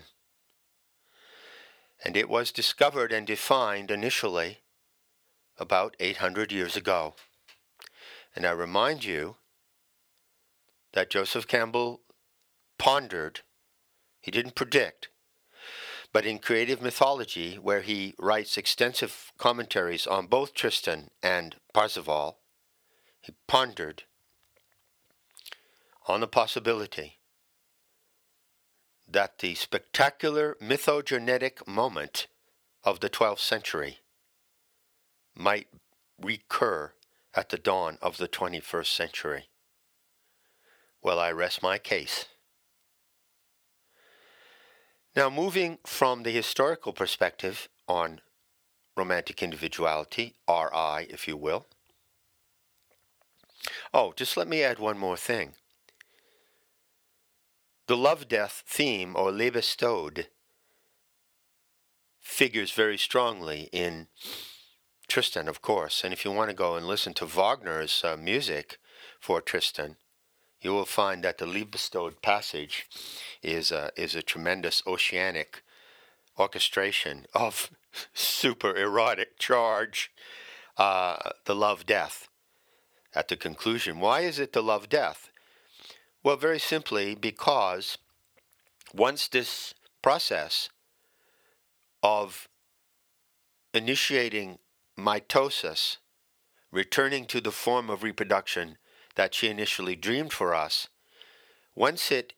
And it was discovered and defined initially about eight hundred years ago. And I remind you that Joseph Campbell pondered, he didn't predict, but in Creative Mythology, where he writes extensive commentaries on both Tristan and Parsifal, he pondered on the possibility that the spectacular mythogenetic moment of the twelfth century might recur at the dawn of the twenty-first century. Well, I rest my case. Now, moving from the historical perspective on romantic individuality, R I, if you will. Oh, just let me add one more thing. The love-death theme, or Liebestod, figures very strongly in Tristan, of course. And if you want to go and listen to Wagner's uh, music for Tristan, you will find that the Liebestod passage is a, is a tremendous oceanic orchestration of super erotic charge, uh, the love-death at the conclusion. Why is it the love-death? Well, very simply because once this process of initiating mitosis, returning to the form of reproduction that she initially dreamed for us, once it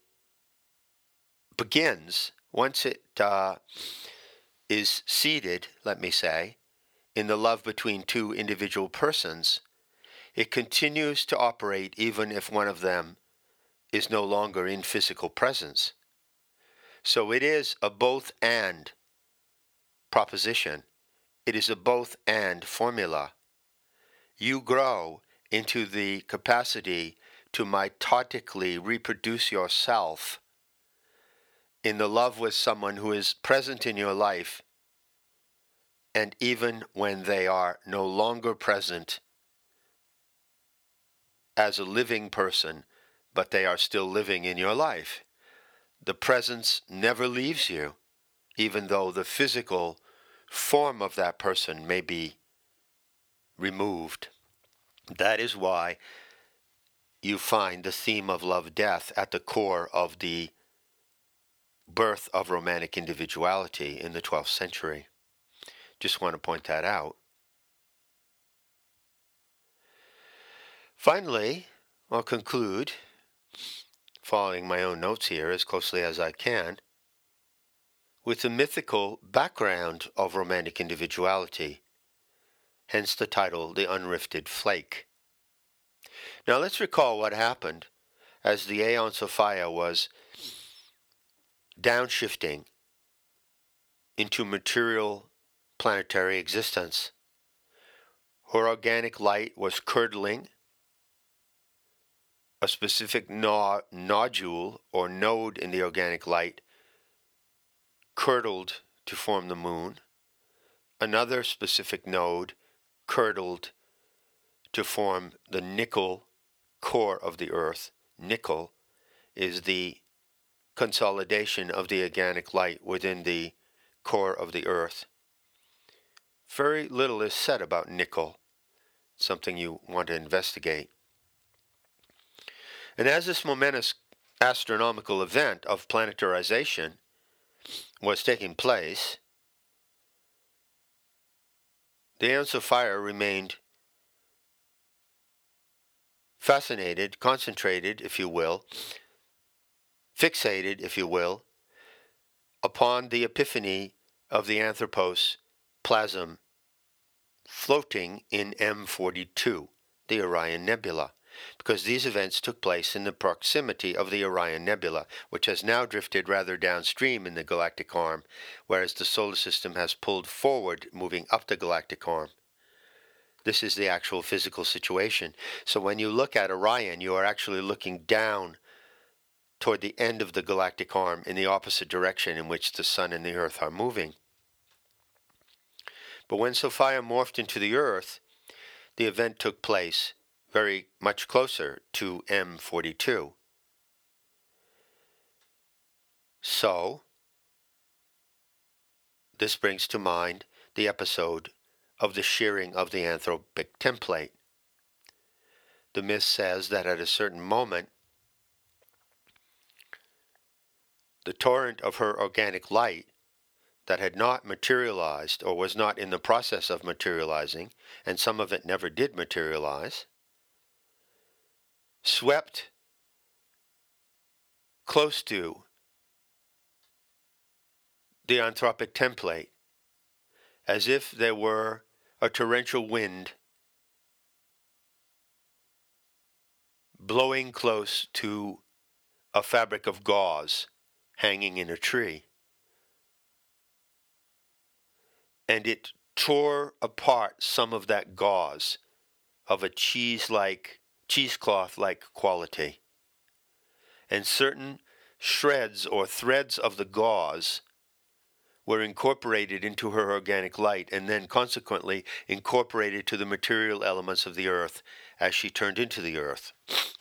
begins, once it uh, is seated, let me say, in the love between two individual persons, it continues to operate even if one of them is no longer in physical presence. So it is a both and proposition. It is a both and formula. You grow into the capacity to mitotically reproduce yourself in the love with someone who is present in your life, and even when they are no longer present as a living person, but they are still living in your life. The presence never leaves you, even though the physical form of that person may be removed. That is why you find the theme of love-death at the core of the birth of romantic individuality in the twelfth century. Just want to point that out. Finally, I'll conclude, following my own notes here as closely as I can, with the mythical background of romantic individuality, hence the title, The Unrifted Flake. Now let's recall what happened as the Aeon Sophia was downshifting into material planetary existence. Her organic light was curdling. A specific no- nodule or node in the organic light curdled to form the moon. Another specific node curdled to form the nickel core of the Earth. Nickel is the consolidation of the organic light within the core of the Earth. Very little is said about nickel, something you want to investigate. And as this momentous astronomical event of planetarization was taking place, the Aeon Sophia remained fascinated, concentrated, if you will, fixated, if you will, upon the epiphany of the Anthropos plasm floating in M forty-two, the Orion Nebula, because these events took place in the proximity of the Orion Nebula, which has now drifted rather downstream in the galactic arm, whereas the solar system has pulled forward, moving up the galactic arm. This is the actual physical situation. So when you look at Orion, you are actually looking down toward the end of the galactic arm in the opposite direction in which the Sun and the Earth are moving. But when Sophia morphed into the Earth, the event took place very much closer to M forty-two. So, this brings to mind the episode of the shearing of the anthropic template. The myth says that at a certain moment, the torrent of her organic light that had not materialized or was not in the process of materializing, and some of it never did materialize, swept close to the anthropic template as if there were a torrential wind blowing close to a fabric of gauze hanging in a tree. And it tore apart some of that gauze of a cheese-like, cheesecloth-like quality. And certain shreds or threads of the gauze were incorporated into her organic light and then consequently incorporated to the material elements of the earth as she turned into the earth.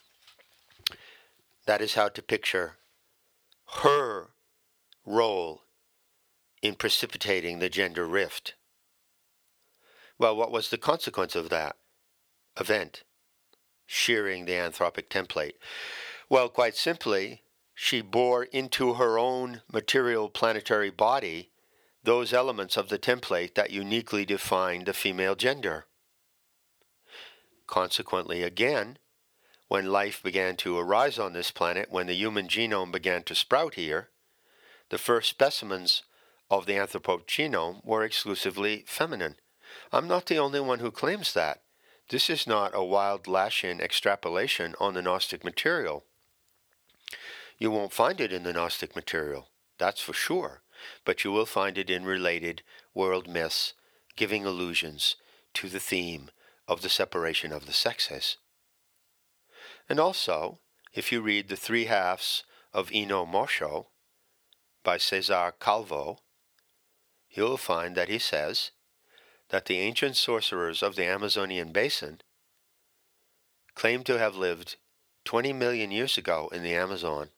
That is how to picture her role in precipitating the gender rift. Well, what was the consequence of that event, shearing the anthropic template? Well, quite simply, she bore into her own material planetary body those elements of the template that uniquely define the female gender. Consequently, again, when life began to arise on this planet, when the human genome began to sprout here, the first specimens of the anthropoid genome were exclusively feminine. I'm not the only one who claims that. This is not a wild Lashian extrapolation on the Gnostic material. You won't find it in the Gnostic material, that's for sure, but you will find it in related world myths giving allusions to the theme of the separation of the sexes. And also, if you read The Three Halves of Ino Mosho by Cesar Calvo, you will find that he says that the ancient sorcerers of the Amazonian basin claim to have lived twenty million years ago in the Amazon.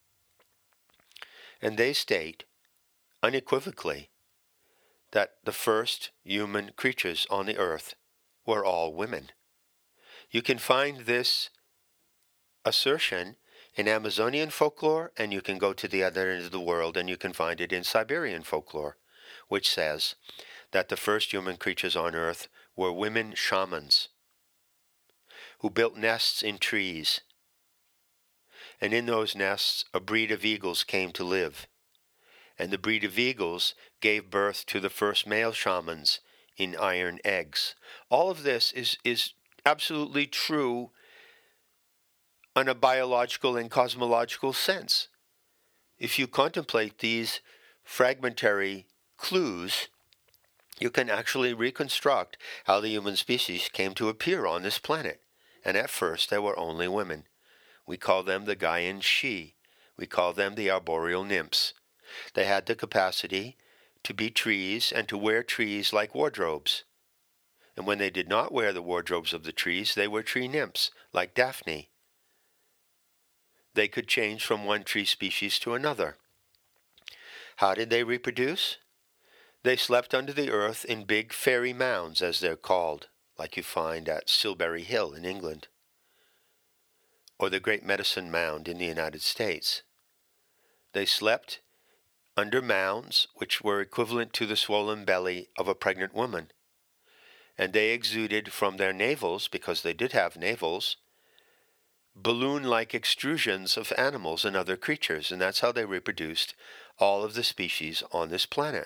And they state unequivocally that the first human creatures on the earth were all women. You can find this assertion in Amazonian folklore, and you can go to the other end of the world and you can find it in Siberian folklore, which says that the first human creatures on earth were women shamans who built nests in trees. And in those nests, a breed of eagles came to live. And the breed of eagles gave birth to the first male shamans in iron eggs. All of this is, is absolutely true in a biological and cosmological sense. If you contemplate these fragmentary clues, you can actually reconstruct how the human species came to appear on this planet. And at first, there were only women. We call them the Gaian She. We call them the arboreal nymphs. They had the capacity to be trees and to wear trees like wardrobes. And when they did not wear the wardrobes of the trees, they were tree nymphs, like Daphne. They could change from one tree species to another. How did they reproduce? They slept under the earth in big fairy mounds, as they're called, like you find at Silbury Hill in England, or the Great Medicine Mound in the United States. They slept under mounds which were equivalent to the swollen belly of a pregnant woman, and they exuded from their navels, because they did have navels, balloon-like extrusions of animals and other creatures, and that's how they reproduced all of the species on this planet.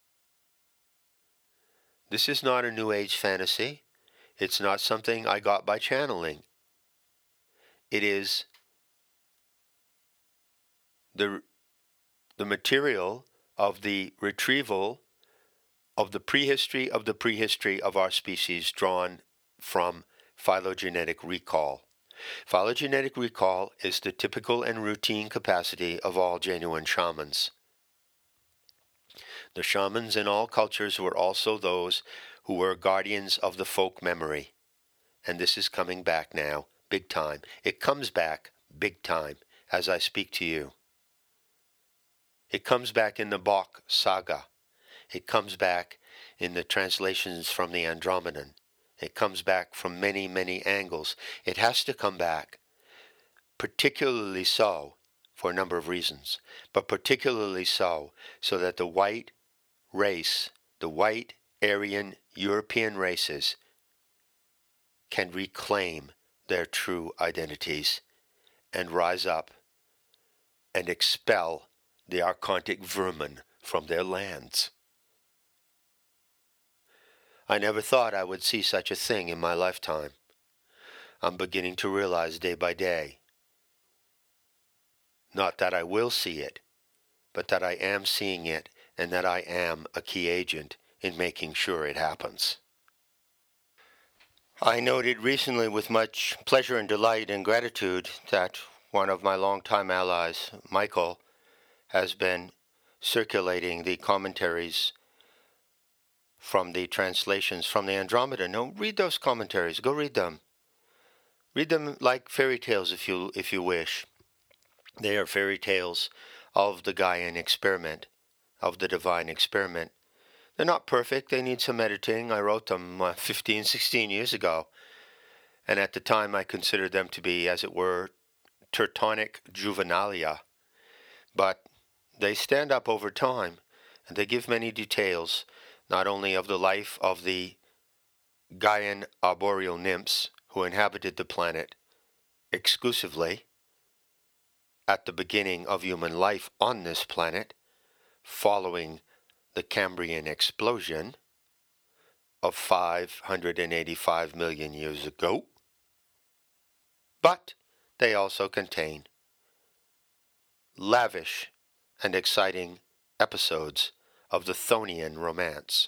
This is not a New Age fantasy. It's not something I got by channeling. It is the, the material of the retrieval of the prehistory of the prehistory of our species drawn from phylogenetic recall. Phylogenetic recall is the typical and routine capacity of all genuine shamans. The shamans in all cultures were also those who were guardians of the folk memory. And this is coming back now, big time. It comes back big time as I speak to you. It comes back in the Bok saga. It comes back in the translations from the Andromedan. It comes back from many, many angles. It has to come back, particularly so, for a number of reasons, but particularly so, so that the white race, the white Aryan European races, can reclaim their true identities and rise up and expel the archontic vermin from their lands. I never thought I would see such a thing in my lifetime. I'm beginning to realize day by day, not that I will see it, but that I am seeing it and that I am a key agent in making sure it happens. I noted recently with much pleasure and delight and gratitude that one of my longtime allies, Michael, has been circulating the commentaries from the translations from the Andromeda. No, read those commentaries. Go read them. Read them like fairy tales if you if you wish. They are fairy tales of the Gaian experiment, of the divine experiment. They're not perfect. They need some editing. I wrote them uh, fifteen, sixteen years ago. And at the time I considered them to be, as it were, Teutonic juvenilia. But they stand up over time, and they give many details, not only of the life of the Gaian arboreal nymphs who inhabited the planet exclusively at the beginning of human life on this planet, following the Cambrian explosion of five hundred eighty-five million years ago, but they also contain lavish and exciting episodes of the Chthonian romance.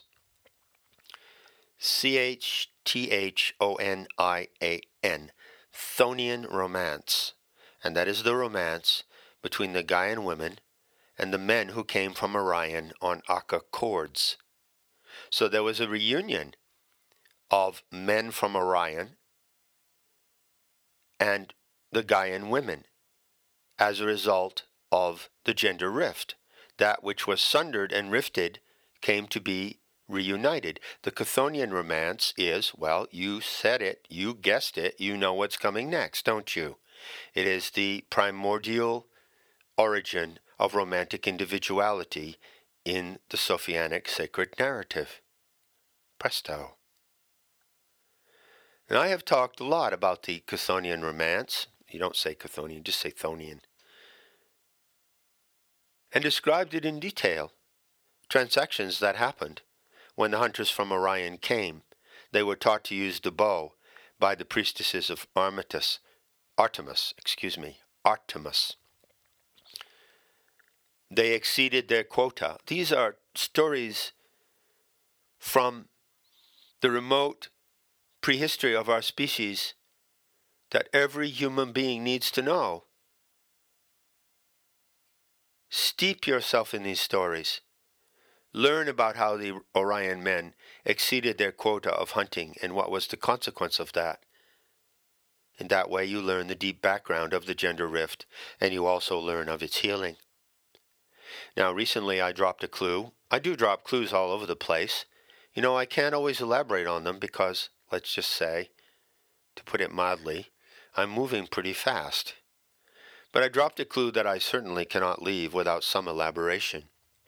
C H T H O N I A N, Chthonian romance. And that is the romance between the Gaian women and the men who came from Orion on Akka cords. So there was a reunion of men from Orion and the Gaian women as a result of the gender rift. That which was sundered and rifted came to be reunited. The Chthonian romance is, well, you said it, you guessed it, you know what's coming next, don't you? It is the primordial origin of romantic individuality in the Sophianic sacred narrative. Presto. And I have talked a lot about the Chthonian romance. You don't say Chthonian, just say Chthonian. And described it in detail. Transactions that happened. When the hunters from Orion came, they were taught to use the bow by the priestesses of Artemis, Artemis, excuse me, Artemis. They exceeded their quota. These are stories from the remote prehistory of our species that every human being needs to know. Steep yourself in these stories. Learn about how the Orion men exceeded their quota of hunting and what was the consequence of that. In that way you learn the deep background of the gender rift, and you also learn of its healing. Now recently I dropped a clue. I do drop clues all over the place. You know, I can't always elaborate on them because, let's just say, to put it mildly, I'm moving pretty fast. But I dropped a clue that I certainly cannot leave without some elaboration.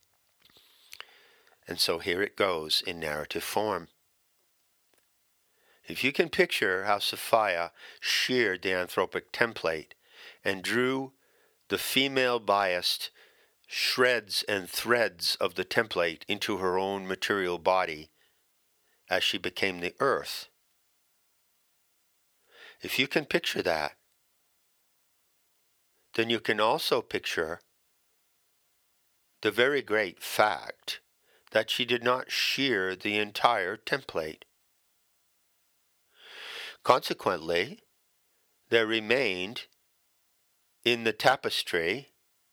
And so here it goes in narrative form. If you can picture how Sophia sheared the anthropic template and drew the female-biased shreds and threads of the template into her own material body as she became the earth, if you can picture that, then you can also picture the very great fact that she did not shear the entire template. Consequently, there remained in the tapestry,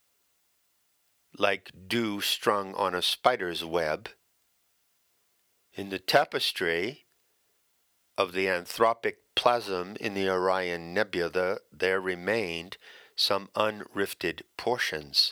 like dew strung on a spider's web, in the tapestry of the anthropic plasm in the Orion Nebula, there remained some unrifted portions.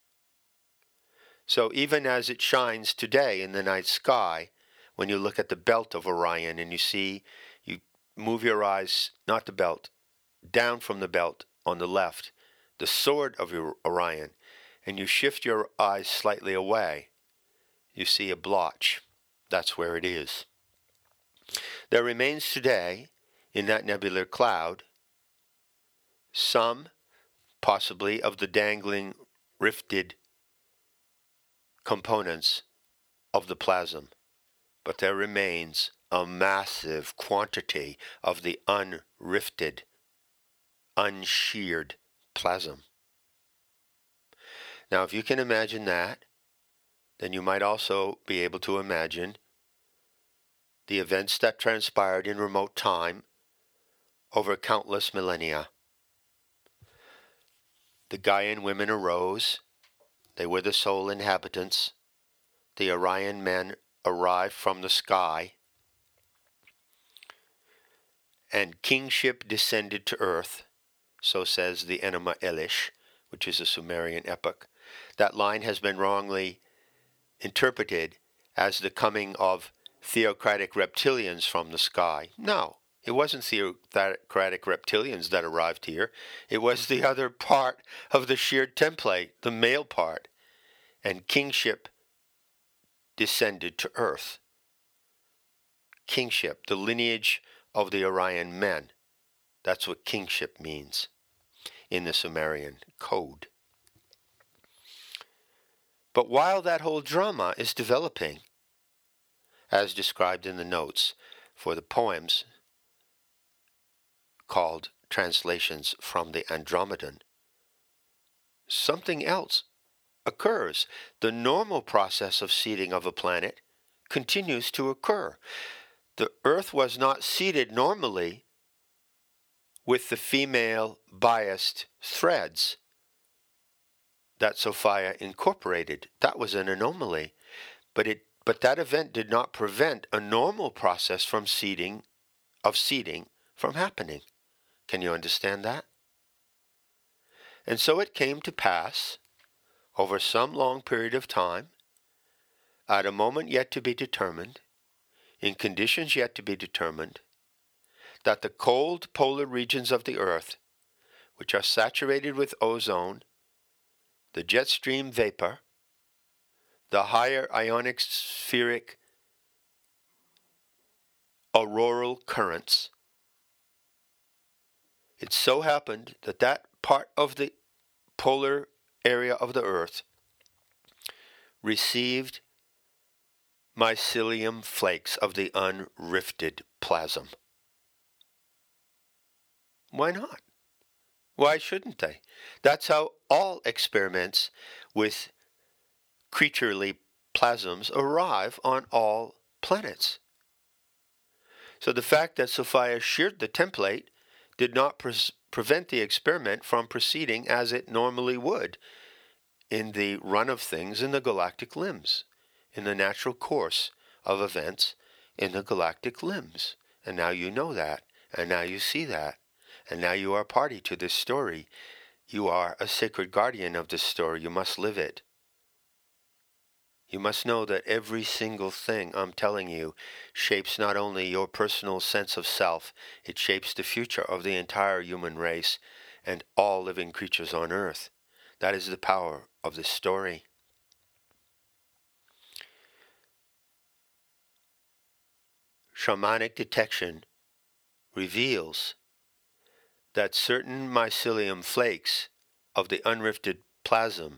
So even as it shines today in the night sky, when you look at the belt of Orion and you see, you move your eyes, not the belt, down from the belt on the left, the sword of your Orion, and you shift your eyes slightly away, you see a blotch. That's where it is. There remains today, in that nebular cloud, some, possibly, of the dangling, rifted components of the plasm, but there remains a massive quantity of the unrifted, unsheared plasm. Now, if you can imagine that, then you might also be able to imagine the events that transpired in remote time over countless millennia. The Gaian women arose. They were the sole inhabitants. The Orion men arrived from the sky, and kingship descended to earth, so says the Enuma Elish, which is a Sumerian epic. That line has been wrongly interpreted as the coming of theocratic reptilians from the sky. No, it wasn't theocratic reptilians that arrived here. It was the other part of the sheared template, the male part, and kingship descended to earth. Kingship, the lineage of the Orion men. That's what kingship means in the Sumerian code. But while that whole drama is developing, as described in the notes for the poems called Translations from the Andromedan, something else occurs. The normal process of seeding of a planet continues to occur. The Earth was not seeded normally with the female biased threads that Sophia incorporated. That was an anomaly, but it but that event did not prevent a normal process from seeding of seeding from happening. Can you understand that? And so it came to pass, over some long period of time, at a moment yet to be determined, in conditions yet to be determined, that the cold polar regions of the Earth, which are saturated with ozone, the jet stream vapor, the higher ionic spheric auroral currents, it so happened that that part of the polar area of the Earth received mycelium flakes of the unrifted plasm. Why not? Why shouldn't they? That's how all experiments with creaturely plasms arrive on all planets. So the fact that Sophia sheared the template did not pre- prevent the experiment from proceeding as it normally would in the run of things in the galactic limbs, in the natural course of events in the galactic limbs. And now you know that, and now you see that, and now you are party to this story. You are a sacred guardian of this story. You must live it. You must know that every single thing I'm telling you shapes not only your personal sense of self, it shapes the future of the entire human race and all living creatures on earth. That is the power of this story. Shamanic detection reveals that certain mycelium flakes of the unrifted plasm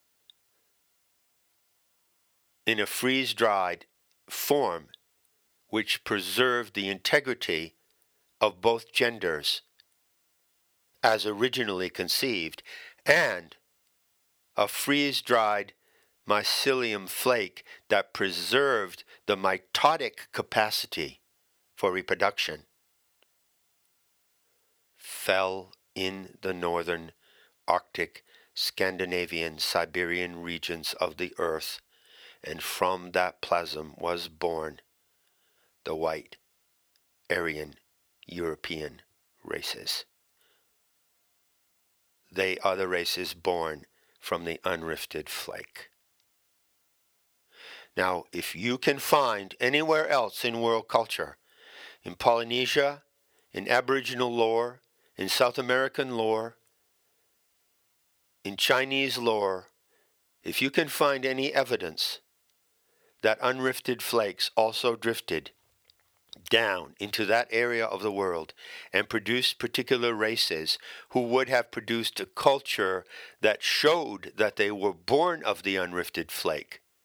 in a freeze-dried form which preserved the integrity of both genders as originally conceived, and a freeze-dried mycelium flake that preserved the mitotic capacity for reproduction, fell in the northern Arctic, Scandinavian, Siberian regions of the earth, and from that plasm was born the white, Aryan, European races. They are the races born from the unrifted flake. Now, if you can find anywhere else in world culture, in Polynesia, in Aboriginal lore, in South American lore, in Chinese lore, if you can find any evidence that unrifted flakes also drifted down into that area of the world and produced particular races who would have produced a culture that showed that they were born of the unrifted flake,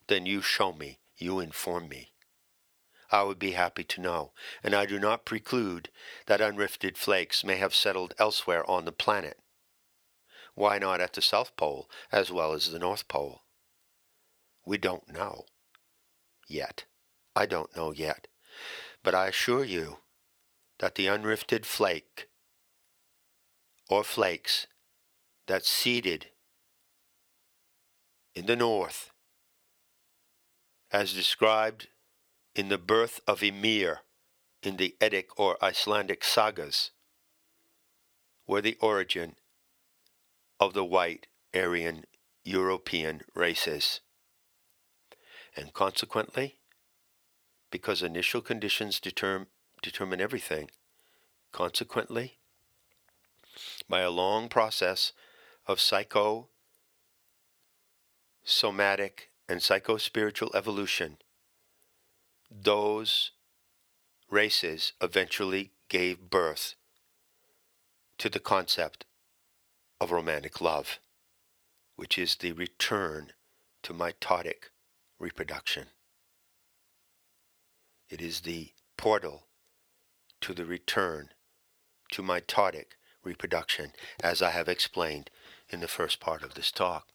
then you show me, you inform me. I would be happy to know, and I do not preclude that unrifted flakes may have settled elsewhere on the planet. Why not at the South Pole as well as the North Pole? We don't know yet. I don't know yet. But I assure you that the unrifted flake or flakes that seeded in the north, as described in the birth of Ymir in the Eddic or Icelandic sagas, were the origin of the white Aryan European races. And consequently, because initial conditions determine, determine everything, consequently, by a long process of psycho, somatic, and psycho-spiritual evolution, those races eventually gave birth to the concept of romantic love, which is the return to mitotic reproduction. It is the portal to the return to mitotic reproduction, as I have explained in the first part of this talk.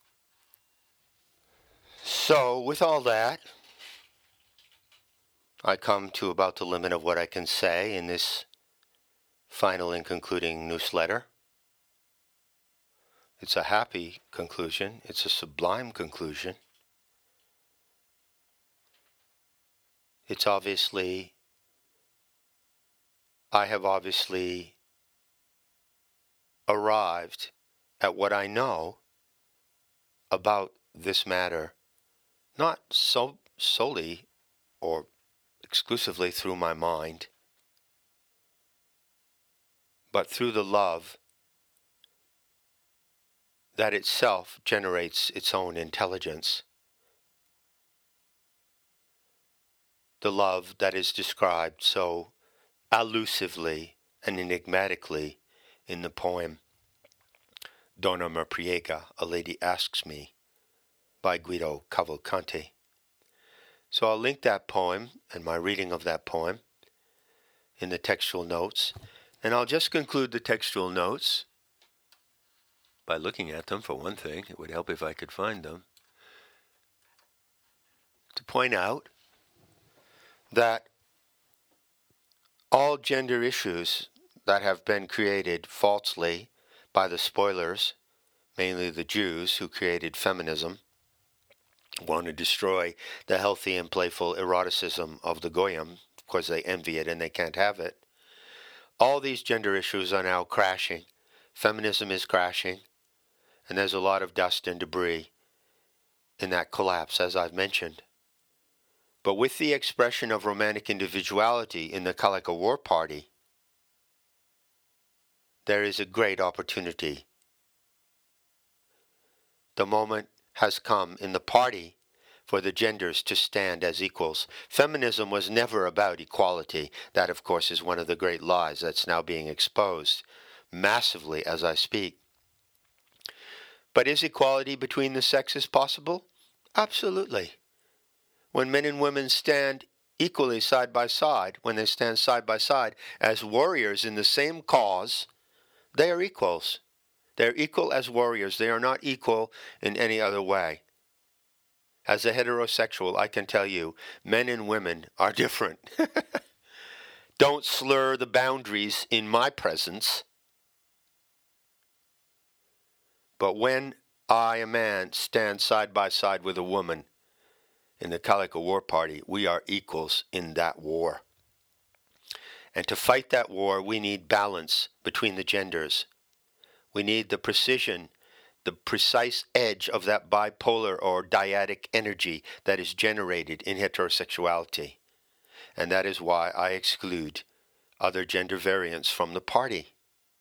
So, with all that, I come to about the limit of what I can say in this final and concluding newsletter. It's a happy conclusion. It's a sublime conclusion. It's obviously, I have obviously arrived at what I know about this matter, not so solely or exclusively through my mind, but through the love that itself generates its own intelligence. The love that is described so allusively and enigmatically in the poem Donna Merpriega, A Lady Asks Me, by Guido Cavalcanti. So I'll link that poem and my reading of that poem in the textual notes, and I'll just conclude the textual notes by looking at them, for one thing. It would help if I could find them, to point out that all gender issues that have been created falsely by the spoilers, mainly the Jews who created feminism, want to destroy the healthy and playful eroticism of the Goyim, because they envy it and they can't have it. All these gender issues are now crashing. Feminism is crashing, and there's a lot of dust and debris in that collapse, as I've mentioned. But with the expression of romantic individuality in the Kalika War Party, there is a great opportunity. The moment has come in the party for the genders to stand as equals. Feminism was never about equality. That, of course, is one of the great lies that's now being exposed massively as I speak. But is equality between the sexes possible? Absolutely. When men and women stand equally side by side, when they stand side by side as warriors in the same cause, they are equals. They're equal as warriors. They are not equal in any other way. As a heterosexual, I can tell you, men and women are different. Don't slur the boundaries in my presence. But when I, a man, stand side by side with a woman in the Kalika War Party, we are equals in that war. And to fight that war, we need balance between the genders. We need the precision, the precise edge of that bipolar or dyadic energy that is generated in heterosexuality. And that is why I exclude other gender variants from the party.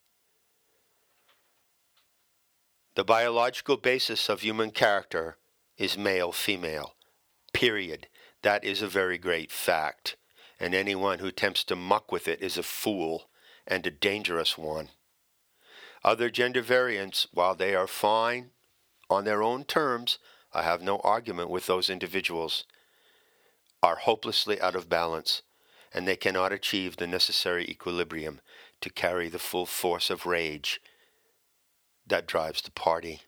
The biological basis of human character is male-female, period. That is a very great fact, and anyone who attempts to muck with it is a fool and a dangerous one. Other gender variants, while they are fine on their own terms, I have no argument with those individuals, are hopelessly out of balance, and they cannot achieve the necessary equilibrium to carry the full force of rage that drives the party.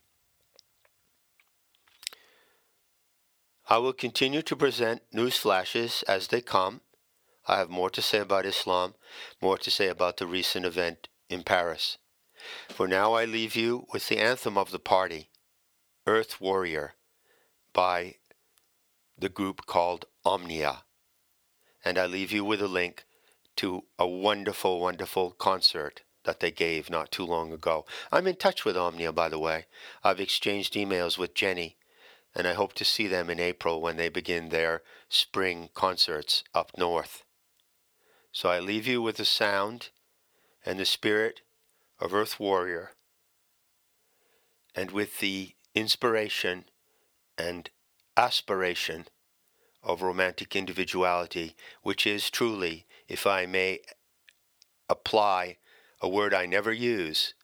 I will continue to present news flashes as they come. I have more to say about Islam, more to say about the recent event in Paris. For now I leave you with the anthem of the party, Earth Warrior, by the group called Omnia. And I leave you with a link to a wonderful, wonderful concert that they gave not too long ago. I'm in touch with Omnia, by the way. I've exchanged emails with Jenny, and I hope to see them in April when they begin their spring concerts up north. So I leave you with the sound and the spirit of Earth Warrior, and with the inspiration and aspiration of romantic individuality, which is truly, if I may apply a word I never use,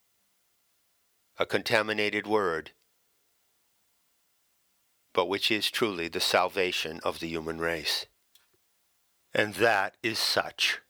a contaminated word, but which is truly the salvation of the human race. And that is such.